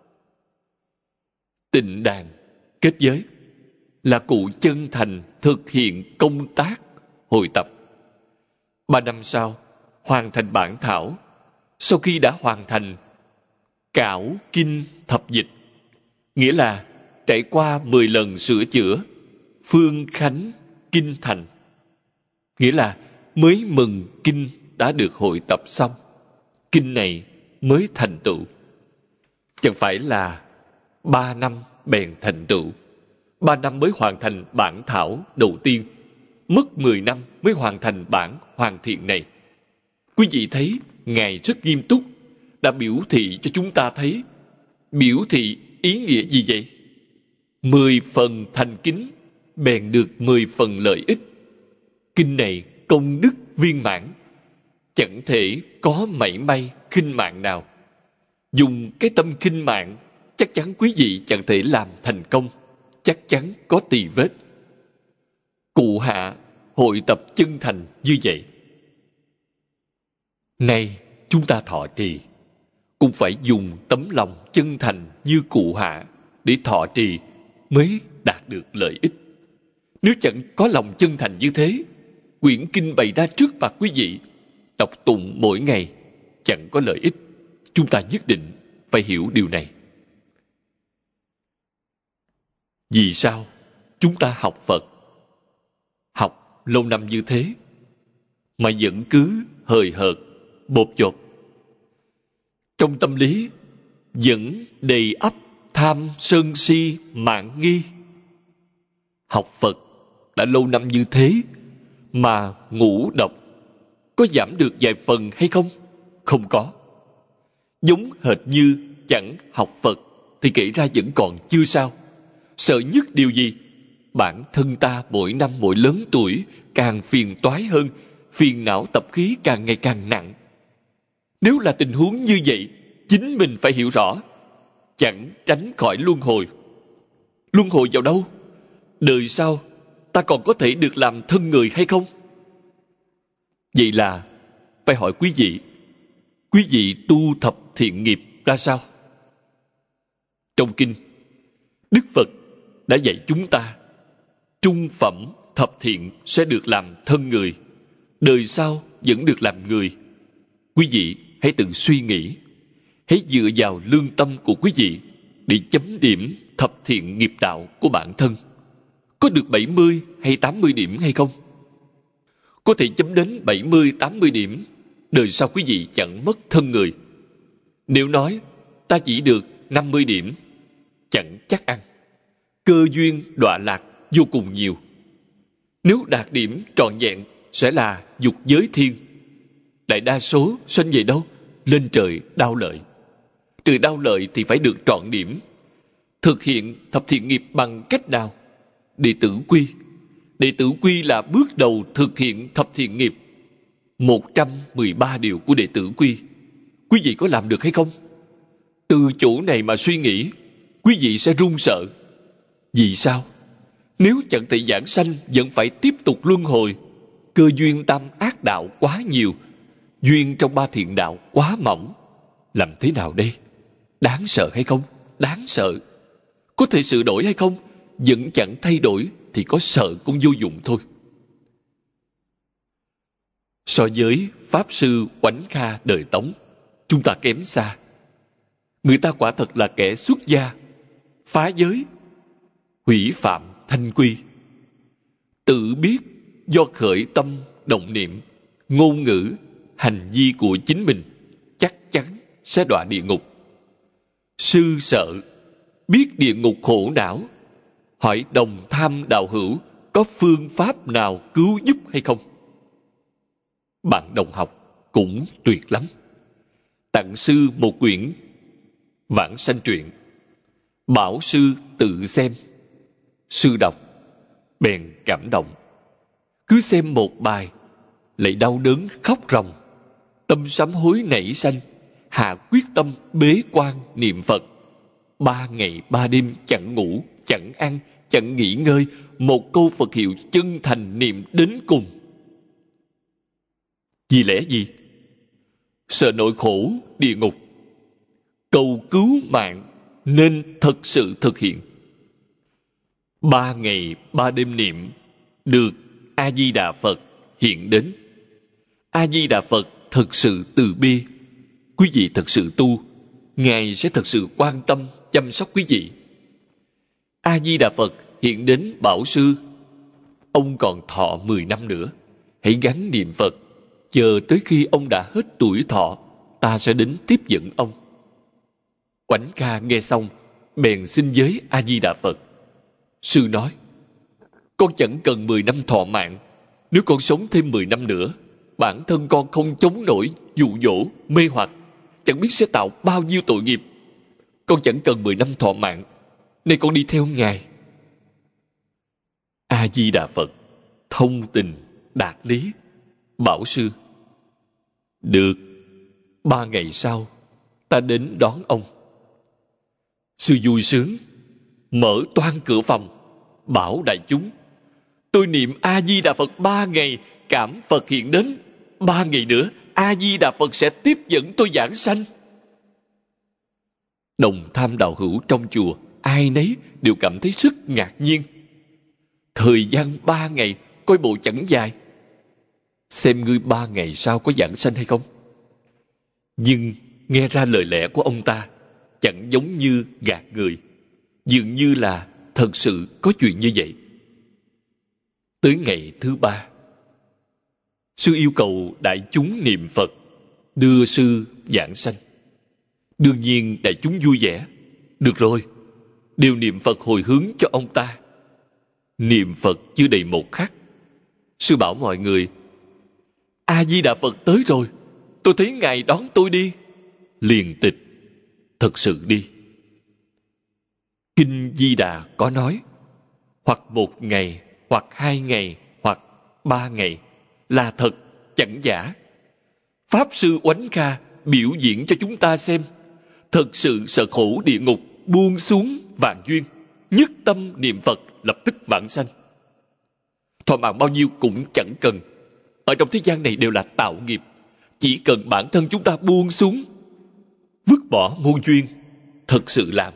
Tịnh đàn kết giới là cụ chân thành thực hiện công tác hội tập. 3 năm sau, hoàn thành bản thảo. Sau khi đã hoàn thành, cảo kinh thập dịch, nghĩa là trải qua 10 lần sửa chữa, phương khánh kinh thành, nghĩa là mới mừng kinh đã được hội tập xong, kinh này mới thành tựu. Chẳng phải là 3 năm bèn thành tựu, 3 năm mới hoàn thành bản thảo đầu tiên, mất 10 năm mới hoàn thành bản hoàn thiện này. Quý vị thấy Ngài rất nghiêm túc, đã biểu thị cho chúng ta thấy. Biểu thị ý nghĩa gì vậy? 10 phần thành kính bèn được 10 phần lợi ích. Kinh này công đức viên mãn, chẳng thể có mảy may khinh mạng nào. Dùng cái tâm khinh mạng, chắc chắn quý vị chẳng thể làm thành công, chắc chắn có tì vết. Cụ Hạ hội tập chân thành như vậy. Nay chúng ta thọ trì, cũng phải dùng tấm lòng chân thành như cụ Hạ để thọ trì mới đạt được lợi ích. Nếu chẳng có lòng chân thành như thế, quyển kinh bày ra trước mặt quý vị, đọc tụng mỗi ngày chẳng có lợi ích. Chúng ta nhất định phải hiểu điều này. Vì sao chúng ta học Phật, học lâu năm như thế, mà vẫn cứ hời hợt, bột chột? Trong tâm lý vẫn đầy ắp tham sân si mạn nghi. Học Phật đã lâu năm như thế mà ngũ độc có giảm được vài phần hay không? Không có. Giống hệt như chẳng học Phật thì kể ra vẫn còn chưa sao. Sợ nhất điều gì? Bản thân ta mỗi năm mỗi lớn tuổi càng phiền toái hơn, phiền não tập khí càng ngày càng nặng. Nếu là tình huống như vậy, chính mình phải hiểu rõ, chẳng tránh khỏi luân hồi. Luân hồi vào đâu? Đời sau ta còn có thể được làm thân người hay không? Vậy là phải hỏi quý vị tu thập thiện nghiệp ra sao? Trong kinh, Đức Phật đã dạy chúng ta trung phẩm thập thiện sẽ được làm thân người, đời sau vẫn được làm người. Quý vị hãy tự suy nghĩ, hãy dựa vào lương tâm của quý vị để chấm điểm thập thiện nghiệp đạo của bản thân. Có được 70 hay 80 điểm hay không? Có thể chấm đến 70, 80 điểm, đời sau quý vị chẳng mất thân người. Nếu nói ta chỉ được 50 điểm, chẳng chắc ăn. Cơ duyên đọa lạc vô cùng nhiều. Nếu đạt điểm trọn vẹn sẽ là dục giới thiên. Đại đa số sanh về đâu? Lên trời đao lợi. Từ đao lợi thì phải được trọn điểm. Thực hiện thập thiện nghiệp bằng cách nào? Đệ tử quy. Đệ tử quy là bước đầu thực hiện thập thiện nghiệp. 113 điều của đệ tử quy. Quý vị có làm được hay không? Từ chỗ này mà suy nghĩ, quý vị sẽ run sợ. Vì sao? Nếu chẳng thể giảng sanh, vẫn phải tiếp tục luân hồi. Cơ duyên tam ác đạo quá nhiều, duyên trong ba thiện đạo quá mỏng. Làm thế nào đây? Đáng sợ hay không? Đáng sợ. Có thể sửa đổi hay không? Vẫn chẳng thay đổi thì có sợ cũng vô dụng thôi. So với Pháp Sư Oánh Kha đời Tống, chúng ta kém xa. Người ta quả thật là kẻ xuất gia, phá giới, hủy phạm thanh quy. Tự biết do khởi tâm, động niệm, ngôn ngữ, hành vi của chính mình chắc chắn sẽ đọa địa ngục. Sư sợ, biết địa ngục khổ não, hỏi đồng tham đạo hữu có phương pháp nào cứu giúp hay không? Bạn đồng học cũng tuyệt lắm. Tặng sư một quyển Vãng Sanh Truyện, bảo sư tự xem. Sư đọc bèn cảm động, cứ xem một bài lại đau đớn khóc ròng, tâm sám hối nảy sanh, hạ quyết tâm bế quan niệm Phật. 3 ngày 3 đêm chẳng ngủ, chẳng ăn, chẳng nghỉ ngơi, một câu Phật hiệu chân thành niệm đến cùng. Vì lẽ gì? Sợ nỗi khổ địa ngục, cầu cứu mạng nên thật sự thực hiện. 3 ngày 3 đêm niệm được A Di Đà Phật hiện đến. A Di Đà Phật thật sự từ bi. Quý vị thật sự tu, Ngài sẽ thật sự quan tâm chăm sóc quý vị. A Di Đà Phật hiện đến bảo sư, ông còn thọ 10 năm nữa, hãy gắng niệm Phật, chờ tới khi ông đã hết tuổi thọ, ta sẽ đến tiếp dẫn ông. Oánh Kha nghe xong bèn xin với A Di Đà Phật. Sư nói, con chẳng cần 10 năm thọ mạng. Nếu con sống thêm 10 năm nữa, bản thân con không chống nổi dụ dỗ, mê hoặc, chẳng biết sẽ tạo bao nhiêu tội nghiệp. Con chẳng cần 10 năm thọ mạng, nên con đi theo Ngài. A Di Đà Phật thông tình đạt lý, bảo sư, được, 3 ngày sau ta đến đón ông. Sư vui sướng, mở toang cửa phòng, bảo đại chúng, tôi niệm A Di Đà Phật 3 ngày, cảm Phật hiện đến. 3 ngày nữa A Di Đà Phật sẽ tiếp dẫn tôi giảng sanh. Đồng tham đạo hữu trong chùa ai nấy đều cảm thấy rất ngạc nhiên. Thời gian 3 ngày coi bộ chẳng dài, xem ngươi 3 ngày sau có giảng sanh hay không. Nhưng nghe ra lời lẽ của ông ta chẳng giống như gạt người, dường như là thật thật sự có chuyện như vậy. Tới ngày thứ 3, sư yêu cầu đại chúng niệm Phật, đưa sư giảng sanh. Đương nhiên đại chúng vui vẻ. Được rồi, đều niệm Phật hồi hướng cho ông ta. Niệm Phật chưa đầy 1 khắc, sư bảo mọi người: A Di Đà Phật tới rồi, tôi thấy ngài đón tôi đi. Liền tịch, thật sự đi. Kinh Di Đà có nói, hoặc 1 ngày, hoặc 2 ngày, hoặc 3 ngày, là thật, chẳng giả. Pháp sư Oánh Kha biểu diễn cho chúng ta xem. Thật sự sợ khổ địa ngục buông xuống vạn duyên, nhất tâm niệm Phật lập tức vãng sanh. Thọ mạng bao nhiêu cũng chẳng cần. Ở trong thế gian này đều là tạo nghiệp. Chỉ cần bản thân chúng ta buông xuống, vứt bỏ môn duyên, thật sự làm.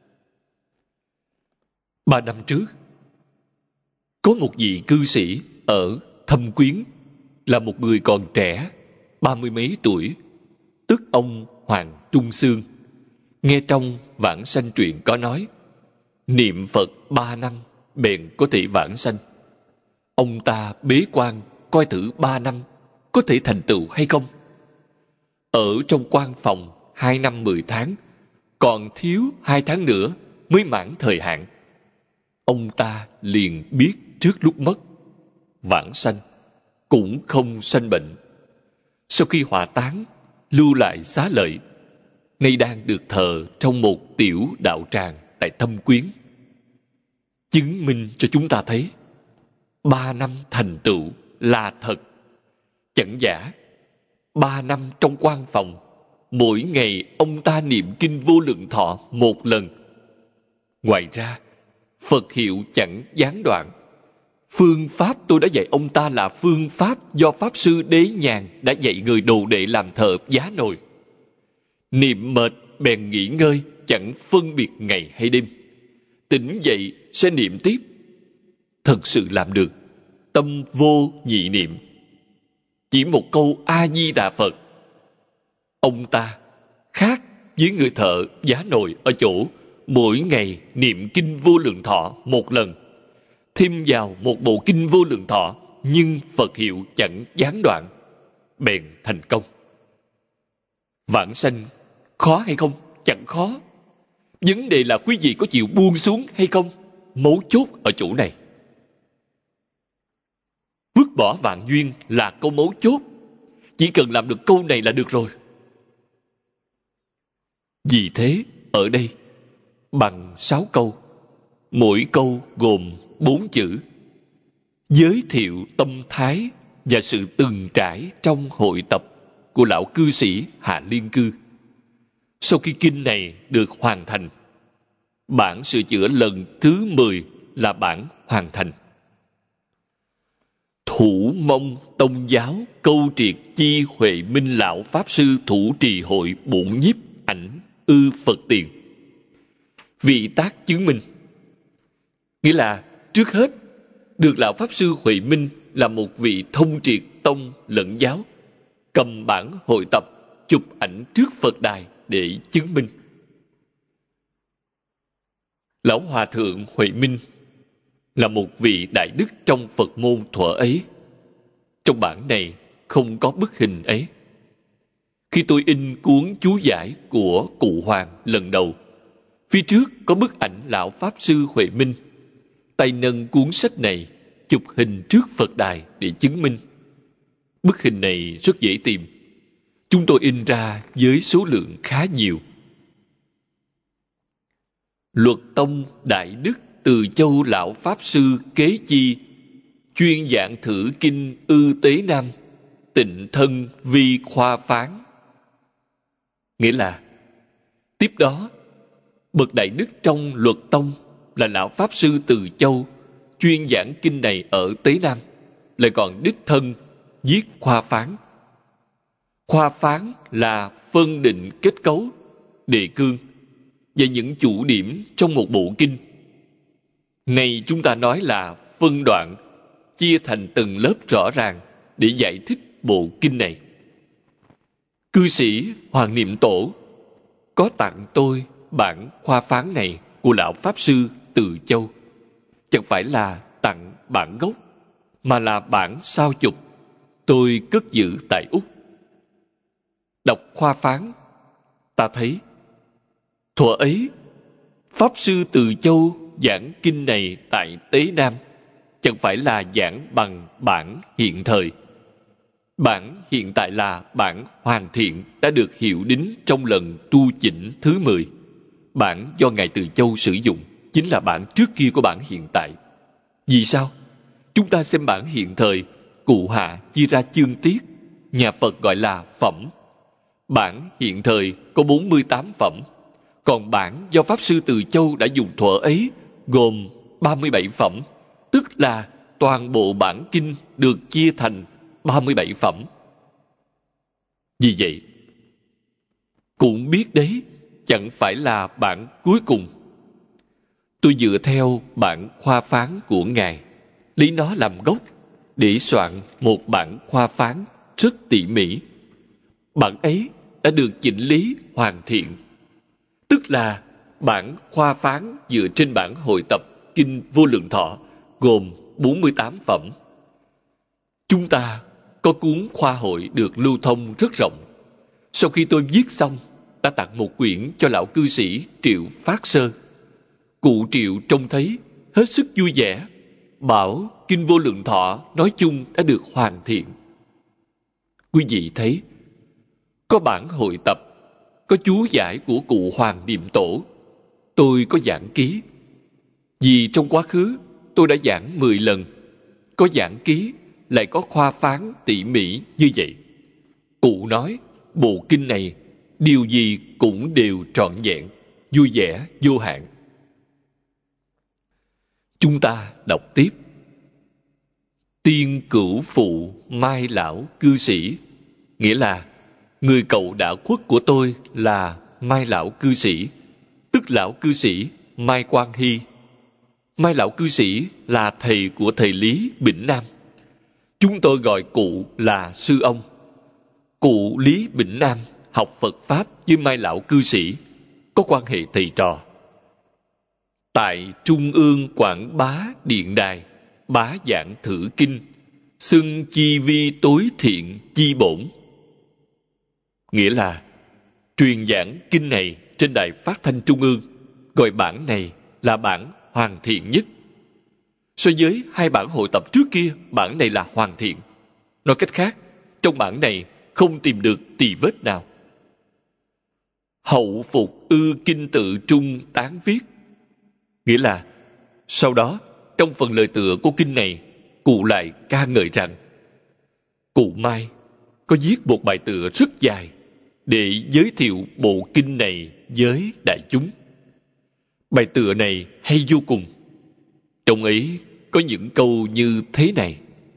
3 năm trước, có một vị cư sĩ ở Thâm Quyến, là một người còn trẻ, 30 mấy tuổi, tức ông Hoàng Trung Xương. Nghe trong Vãng Sanh truyện có nói, niệm Phật 3 năm bèn có thể vãng sanh. Ông ta bế quan coi thử 3 năm có thể thành tựu hay không. Ở trong quan phòng 2 năm 10 tháng, còn thiếu 2 tháng nữa mới mãn thời hạn. Ông ta liền biết trước lúc mất, vãng sanh, cũng không sanh bệnh. Sau khi hỏa táng, lưu lại xá lợi, nay đang được thờ trong một tiểu đạo tràng tại Thâm Quyến. Chứng minh cho chúng ta thấy 3 năm thành tựu là thật, chẳng giả. 3 năm trong quan phòng, mỗi ngày ông ta niệm kinh Vô Lượng Thọ 1 lần. Ngoài ra, Phật hiệu chẳng gián đoạn. Phương pháp tôi đã dạy ông ta là phương pháp do Pháp Sư Đế Nhàn đã dạy người đồ đệ làm thợ giá nồi. Niệm mệt bèn nghỉ ngơi, chẳng phân biệt ngày hay đêm. Tỉnh dậy sẽ niệm tiếp. Thật sự làm được. Tâm vô nhị niệm. Chỉ một câu A-di-đà Phật. Ông ta khác với người thợ giá nồi ở chỗ mỗi ngày niệm kinh Vô Lượng Thọ 1 lần, thêm vào một bộ kinh Vô Lượng Thọ, nhưng Phật hiệu chẳng gián đoạn, bèn thành công. Vãng sanh khó hay không? Chẳng khó. Vấn đề là quý vị có chịu buông xuống hay không? Mấu chốt ở chỗ này. Vứt bỏ vạn duyên là câu mấu chốt. Chỉ cần làm được câu này là được rồi. Vì thế, ở đây, bằng 6 câu, mỗi câu gồm 4 chữ, giới thiệu tâm thái và sự từng trải trong hội tập của lão cư sĩ Hạ Liên Cư. Sau khi kinh này được hoàn thành, bản sửa chữa lần thứ 10 là bản hoàn thành. Thủ mong tông giáo câu triệt chi Huệ Minh lão Pháp Sư thủ trì hội bổn nhiếp ảnh ư Phật tiền. Vị tác chứng minh, nghĩa là trước hết được lão Pháp Sư Huệ Minh là một vị thông triệt tông lẫn giáo, cầm bản hội tập chụp ảnh trước Phật đài để chứng minh. Lão Hòa Thượng Huệ Minh là một vị đại đức trong Phật môn thuở ấy. Trong bản này không có bức hình ấy. Khi tôi in cuốn chú giải của Cụ Hoàng lần đầu, phía trước có bức ảnh lão Pháp Sư Huệ Minh, tay nâng cuốn sách này, chụp hình trước Phật đài để chứng minh. Bức hình này rất dễ tìm. Chúng tôi in ra với số lượng khá nhiều. Luật tông đại đức Từ Châu lão Pháp Sư kế chi, chuyên giảng thử kinh ư tế nam, tịnh thân vi khoa phán. Nghĩa là, tiếp đó, bậc đại đức trong luật tông là lão Pháp Sư Từ Châu, chuyên giảng kinh này ở Tế Nam, lại còn đích thân viết khoa phán. Khoa phán là phân định kết cấu, đề cương và những chủ điểm trong một bộ kinh. Này chúng ta nói là phân đoạn, chia thành từng lớp rõ ràng để giải thích bộ kinh này. Cư sĩ Hoàng Niệm Tổ có tặng tôi bản khoa phán này của lão Pháp Sư Từ Châu chẳng phải là tặng bản gốc, mà là bản sao chụp tôi cất giữ tại Úc. Đọc khoa phán, ta thấy thuở ấy Pháp Sư Từ Châu giảng kinh này tại Tế Nam chẳng phải là giảng bằng bản hiện thời. Bản hiện tại là bản hoàn thiện đã được hiệu đính trong lần tu chỉnh thứ 10. Bản do Ngài Từ Châu sử dụng chính là bản trước kia của bản hiện tại. Vì sao? Chúng ta xem bản hiện thời, cụ hạ chia ra chương tiết, nhà Phật gọi là phẩm. Bản hiện thời có 48 phẩm, còn bản do Pháp Sư Từ Châu đã dùng thuở ấy gồm 37 phẩm, tức là toàn bộ bản kinh được chia thành 37 phẩm. Vì vậy, cũng biết đấy chẳng phải là bản cuối cùng. Tôi dựa theo bản khoa phán của Ngài, lấy nó làm gốc để soạn một bản khoa phán rất tỉ mỉ. Bản ấy đã được chỉnh lý hoàn thiện, tức là bản khoa phán dựa trên bản hội tập Kinh Vô Lượng Thọ gồm 48 phẩm. Chúng ta có cuốn khoa hội được lưu thông rất rộng. Sau khi tôi viết xong, đã tặng một quyển cho lão cư sĩ Triệu Phát Sơ. Cụ Triệu trông thấy hết sức vui vẻ, bảo Kinh Vô Lượng Thọ nói chung đã được hoàn thiện. Quý vị thấy, có bản hội tập, có chú giải của cụ Hoàng Niệm Tổ. Tôi có giảng ký. Vì trong quá khứ tôi đã giảng 10 lần, có giảng ký lại có khoa phán tỉ mỉ như vậy. Cụ nói bộ kinh này điều gì cũng đều trọn vẹn, vui vẻ vô hạn. Chúng ta đọc tiếp. Tiên cửu phụ Mai lão cư sĩ, nghĩa là người cậu đã khuất của tôi là Mai lão cư sĩ, tức lão cư sĩ Mai Quang Hy. Mai lão cư sĩ là thầy của thầy Lý Bỉnh Nam. Chúng tôi gọi cụ là sư ông. Cụ Lý Bỉnh Nam học Phật Pháp với Mai lão cư sĩ, có quan hệ thầy trò. Tại Trung ương Quảng Bá Điện Đài, bá giảng thử kinh, xưng chi vi tối thiện chi bổn. Nghĩa là truyền giảng kinh này trên đài phát thanh Trung ương, gọi bản này là bản hoàn thiện nhất. So với hai bản hội tập trước kia, bản này là hoàn thiện. Nói cách khác, trong bản này không tìm được tì vết nào. Hậu phục ư kinh tự trung tán viết, nghĩa là sau đó trong phần lời tựa của kinh này, cụ lại ca ngợi rằng cụ Mai có viết một bài tựa rất dài để giới thiệu bộ kinh này với đại chúng. Bài tựa này hay vô cùng. Trong ấy có những câu như thế này: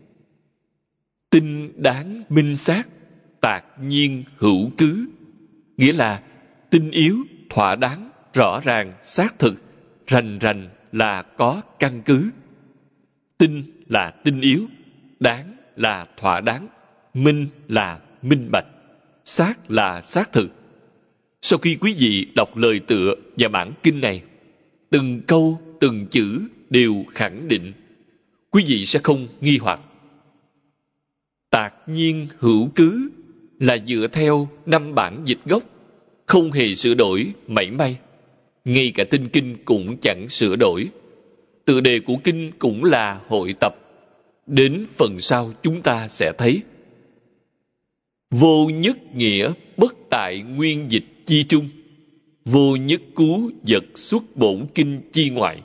tinh đáng minh xác, tạc nhiên hữu cứ, nghĩa là tinh yếu, thỏa đáng, rõ ràng, xác thực, rành rành là có căn cứ. Tinh là tinh yếu, đáng là thỏa đáng, minh là minh bạch, xác là xác thực. Sau khi quý vị đọc lời tựa và bản kinh này, từng câu, từng chữ đều khẳng định, quý vị sẽ không nghi hoặc. Tạc nhiên hữu cứ là dựa theo 5 bản dịch gốc, không hề sửa đổi mảy may. Ngay cả tinh kinh cũng chẳng sửa đổi. Tựa đề của kinh cũng là hội tập. Đến phần sau chúng ta sẽ thấy. Vô nhất nghĩa bất tại nguyên dịch chi trung, vô nhất cú vật xuất bổn kinh chi ngoại.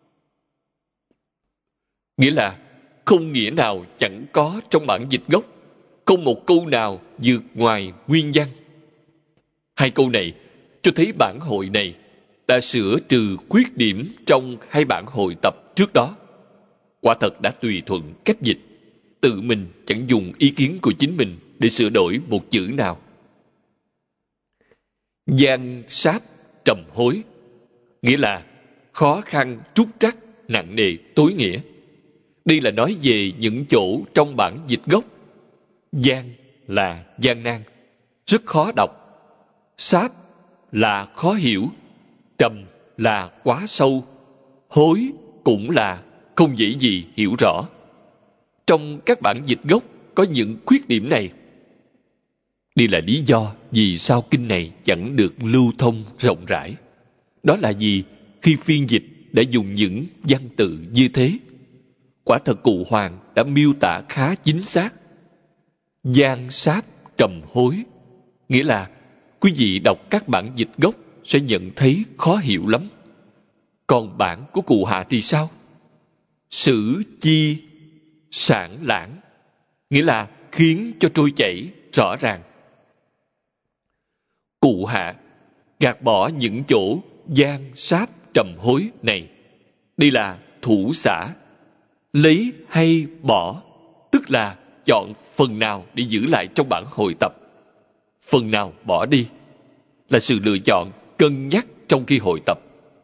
Nghĩa là không nghĩa nào chẳng có trong bản dịch gốc, không một câu nào vượt ngoài nguyên văn. Hai câu này cho thấy bản hội này đã sửa trừ khuyết điểm trong hai bản hội tập trước đó. Quả thật đã tùy thuận cách dịch, tự mình chẳng dùng ý kiến của chính mình để sửa đổi một chữ nào. Gian sáp trầm hối, nghĩa là khó khăn trúc trắc, nặng nề, tối nghĩa. Đây là nói về những chỗ trong bản dịch gốc. Gian là gian nan, rất khó đọc. Sáp là khó hiểu. Trầm là quá sâu. hối cũng là không dễ gì hiểu rõ. Trong các bản dịch gốc có những khuyết điểm này. Đây là lý do vì sao kinh này chẳng được lưu thông rộng rãi. Đó là vì khi phiên dịch đã dùng những văn tự như thế, quả thật Cụ Hoàng đã miêu tả khá chính xác. Gian sát trầm hối, nghĩa là quý vị đọc các bản dịch gốc sẽ nhận thấy khó hiểu lắm. Còn bản của Cụ Hạ thì sao? Sử chi sản lãng, nghĩa là khiến cho trôi chảy rõ ràng. Cụ Hạ gạt bỏ những chỗ gian sát trầm hối này. Đây là thủ xả, lấy hay bỏ, tức là chọn phần nào để giữ lại trong bản hội tập, phần nào bỏ đi, là sự lựa chọn cân nhắc trong khi hội tập.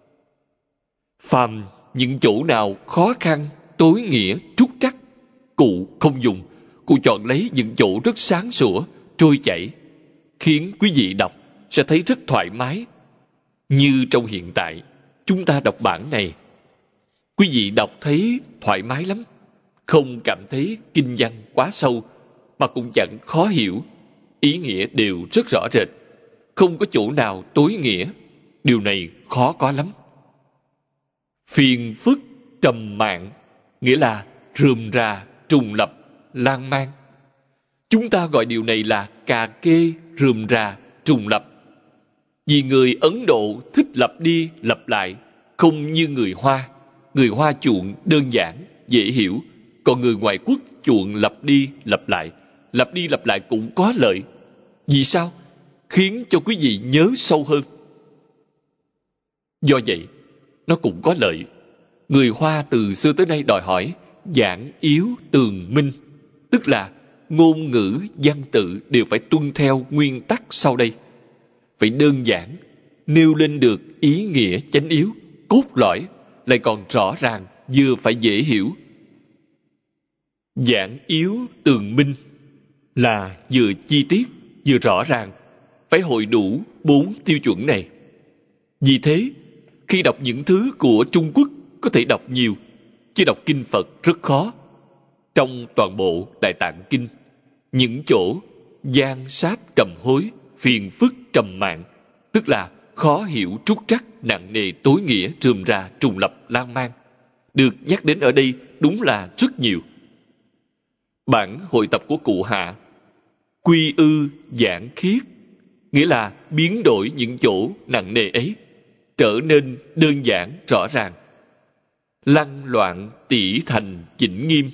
Phàm những chỗ nào khó khăn, tối nghĩa, trúc trắc, cụ không dùng. Cụ chọn lấy những chỗ rất sáng sủa, trôi chảy, khiến quý vị đọc sẽ thấy rất thoải mái. Như trong hiện tại, chúng ta đọc bản này, quý vị đọc thấy thoải mái lắm, không cảm thấy kinh văn quá sâu, mà cũng chẳng khó hiểu, ý nghĩa đều rất rõ rệt, không có chỗ nào tối nghĩa. Điều này khó có lắm. Phiền phức trầm mạng, nghĩa là rườm rà, trùng lập, lan man. Chúng ta gọi điều này là cà kê, rườm rà, trùng lập. Vì người Ấn Độ thích lặp đi lặp lại, không như người Hoa. Người Hoa chuộng đơn giản, dễ hiểu, còn người ngoại quốc chuộng lặp đi lặp lại. Lặp đi lặp lại cũng có lợi. Vì sao? Khiến cho quý vị nhớ sâu hơn. Do vậy, nó cũng có lợi. Người Hoa từ xưa tới nay đòi hỏi giản yếu tường minh, tức là ngôn ngữ, văn tự đều phải tuân theo nguyên tắc sau đây. Phải đơn giản, nêu lên được ý nghĩa chánh yếu, cốt lõi, lại còn rõ ràng, vừa phải dễ hiểu. Giản yếu tường minh là vừa chi tiết, vừa rõ ràng, phải hội đủ 4 tiêu chuẩn này. Vì thế, khi đọc những thứ của Trung Quốc có thể đọc nhiều, chứ đọc kinh Phật rất khó. Trong toàn bộ Đại Tạng Kinh, những chỗ gian sát trầm hối, phiền phức trầm mạng, tức là khó hiểu, trúc trắc, nặng nề, tối nghĩa, rườm rà, trùng lập, lan man, được nhắc đến ở đây đúng là rất nhiều. Bản hội tập của Cụ Hạ quy ư giản khiết, nghĩa là biến đổi những chỗ nặng nề ấy, trở nên đơn giản, rõ ràng. Lăng loạn tỉ thành chỉnh nghiêm,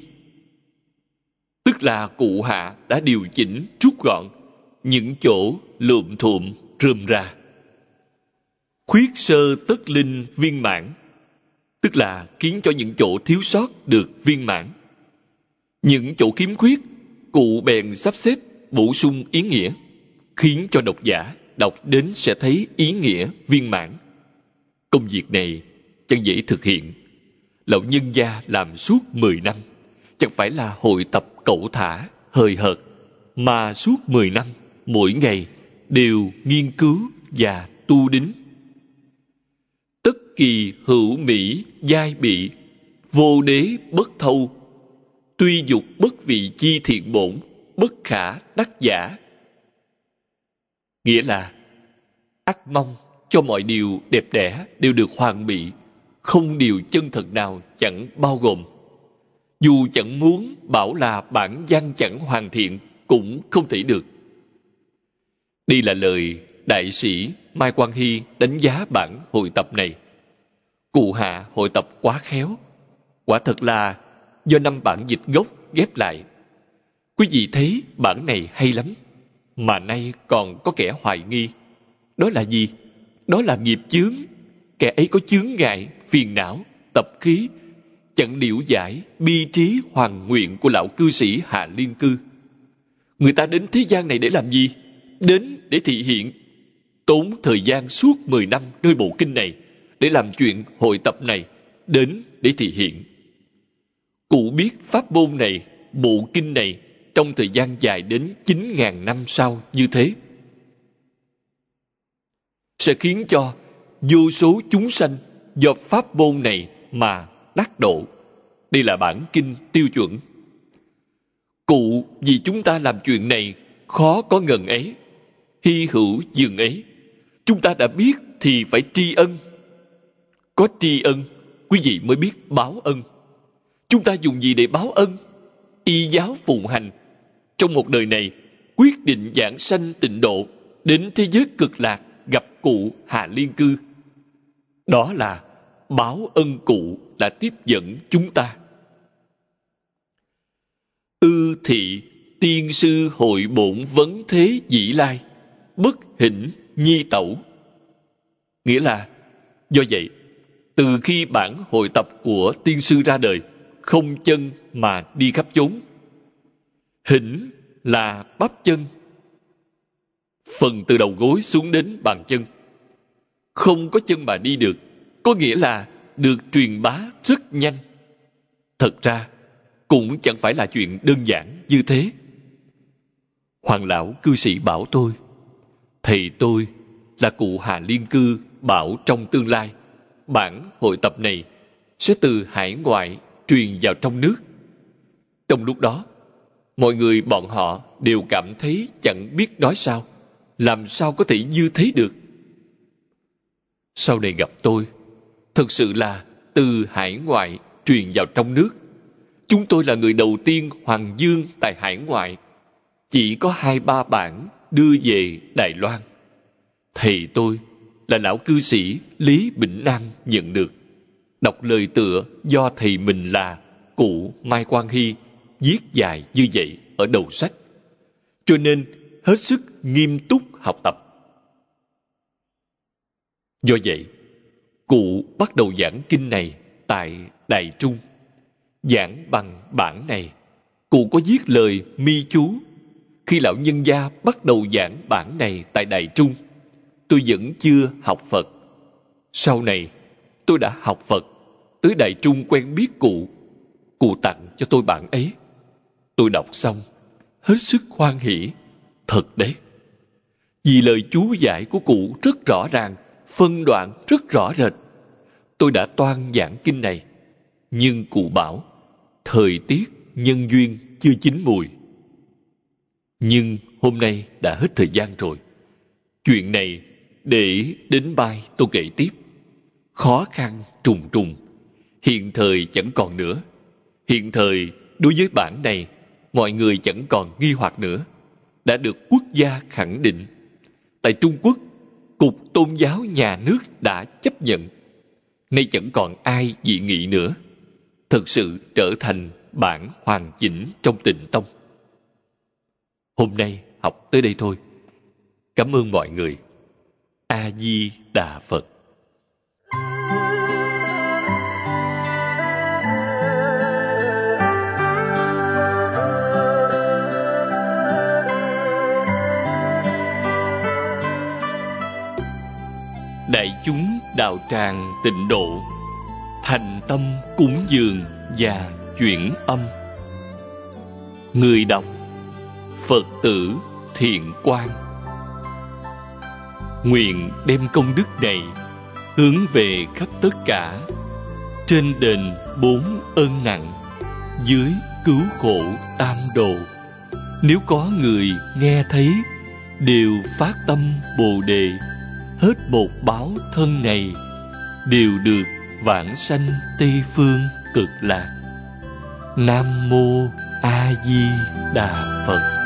tức là Cụ Hạ đã điều chỉnh rút gọn những chỗ lụm thuộm rườm rà. Khuyết sơ tất linh viên mãn, tức là khiến cho những chỗ thiếu sót được viên mãn. Những chỗ khiếm khuyết, Cụ bèn sắp xếp bổ sung ý nghĩa, khiến cho độc giả đọc đến sẽ thấy ý nghĩa viên mãn. Công việc này chẳng dễ thực hiện. Lão nhân gia làm suốt 10 năm, chẳng phải là hội tập cẩu thả, hời hợt, mà suốt 10 năm, mỗi ngày đều nghiên cứu và tu đính. Tất kỳ hữu mỹ giai bị, vô đế bất thâu, tuy dục bất vị chi thiện bổn, bất khả đắc giả. Nghĩa là ắt mong cho mọi điều đẹp đẽ đều được hoàn bị, không điều chân thật nào chẳng bao gồm. Dù chẳng muốn bảo là bản văn chẳng hoàn thiện cũng không thể được. Đây là lời đại sĩ Mai Quang Hy đánh giá bản hội tập này. Cụ Hạ hội tập quá khéo, quả thật là do 5 bản dịch gốc ghép lại. Quý vị thấy bản này hay lắm, mà nay còn có kẻ hoài nghi. Đó là gì? Đó là nghiệp chướng. Kẻ ấy có chướng ngại, phiền não, tập khí, chẳng liễu giải bi trí hoàn nguyện của lão cư sĩ Hạ Liên Cư. Người ta đến thế gian này để làm gì? Đến để thị hiện. Tốn thời gian suốt 10 năm nơi bộ kinh này để làm chuyện hội tập này, đến để thị hiện. Cụ biết pháp môn này, bộ kinh này trong thời gian dài đến 9.000 năm sau như thế, sẽ khiến cho vô số chúng sanh do pháp môn này mà đắc độ. Đây là bản kinh tiêu chuẩn. Cụ vì chúng ta làm chuyện này khó có ngần ấy, hy hữu dường ấy. Chúng ta đã biết thì phải tri ân. Có tri ân, quý vị mới biết báo ân. Chúng ta dùng gì để báo ân? Y giáo phụng hành. Trong một đời này, quyết định giảng sanh tịnh độ, đến thế giới cực lạc gặp cụ Hà Liên Cư. Đó là báo ân cụ đã tiếp dẫn chúng ta. Ư thị tiên sư hội bổn vấn thế dĩ lai, bất hỉnh nhi tẩu. Nghĩa là, do vậy, từ khi bản hội tập của tiên sư ra đời, không chân mà đi khắp chốn. Hỉnh là bắp chân, phần từ đầu gối xuống đến bàn chân. Không có chân mà đi được, có nghĩa là được truyền bá rất nhanh. Thật ra, cũng chẳng phải là chuyện đơn giản như thế. Hoàng lão cư sĩ bảo tôi, thầy tôi là cụ Hà Liên Cư bảo trong tương lai, bản hội tập này sẽ từ hải ngoại truyền vào trong nước. Trong lúc đó, mọi người bọn họ đều cảm thấy chẳng biết nói sao, làm sao có thể như thế được. Sau này gặp tôi, thực sự là từ hải ngoại truyền vào trong nước. Chúng tôi là người đầu tiên hoàng dương tại hải ngoại. Chỉ có 2-3 bản đưa về Đài Loan. Thầy tôi là lão cư sĩ Lý Bỉnh An nhận được. Đọc lời tựa do thầy mình là cụ Mai Quang Hy viết dài như vậy ở đầu sách. Cho nên hết sức nghiêm túc học tập. Do vậy, cụ bắt đầu giảng kinh này tại Đài Trung. Giảng bằng bản này, cụ có viết lời mi chú. Khi lão nhân gia bắt đầu giảng bản này tại Đài Trung, tôi vẫn chưa học Phật. Sau này, tôi đã học Phật, tới Đài Trung quen biết cụ. Cụ tặng cho tôi bản ấy. Tôi đọc xong, hết sức hoan hỉ. Thật đấy. Vì lời chú giải của cụ rất rõ ràng, phân đoạn rất rõ rệt. Tôi đã toan giảng kinh này, nhưng cụ bảo, thời tiết, nhân duyên chưa chín mùi. Nhưng hôm nay đã hết thời gian rồi. Chuyện này để đến mai tôi kể tiếp. Khó khăn trùng trùng, hiện thời chẳng còn nữa. Hiện thời đối với bản này, mọi người chẳng còn nghi hoặc nữa, đã được quốc gia khẳng định. Tại Trung Quốc, Cục Tôn giáo nhà nước đã chấp nhận. Nay chẳng còn ai dị nghị nữa. Thực sự trở thành bản hoàn chỉnh trong Tịnh Tông. Hôm nay học tới đây thôi. Cảm ơn mọi người. A Di Đà Phật. Đại chúng đạo tràng tịnh độ, thành tâm cúng dường và chuyển âm. Người đọc Phật tử Thiện Quang. Nguyện đem công đức này hướng về khắp tất cả, trên đền 4 ơn nặng, dưới cứu khổ tam đồ. Nếu có người nghe thấy, đều phát tâm Bồ Đề, hết một báo thân này, đều được vãng sanh Tây phương cực lạc. Nam mô A Di Đà Phật.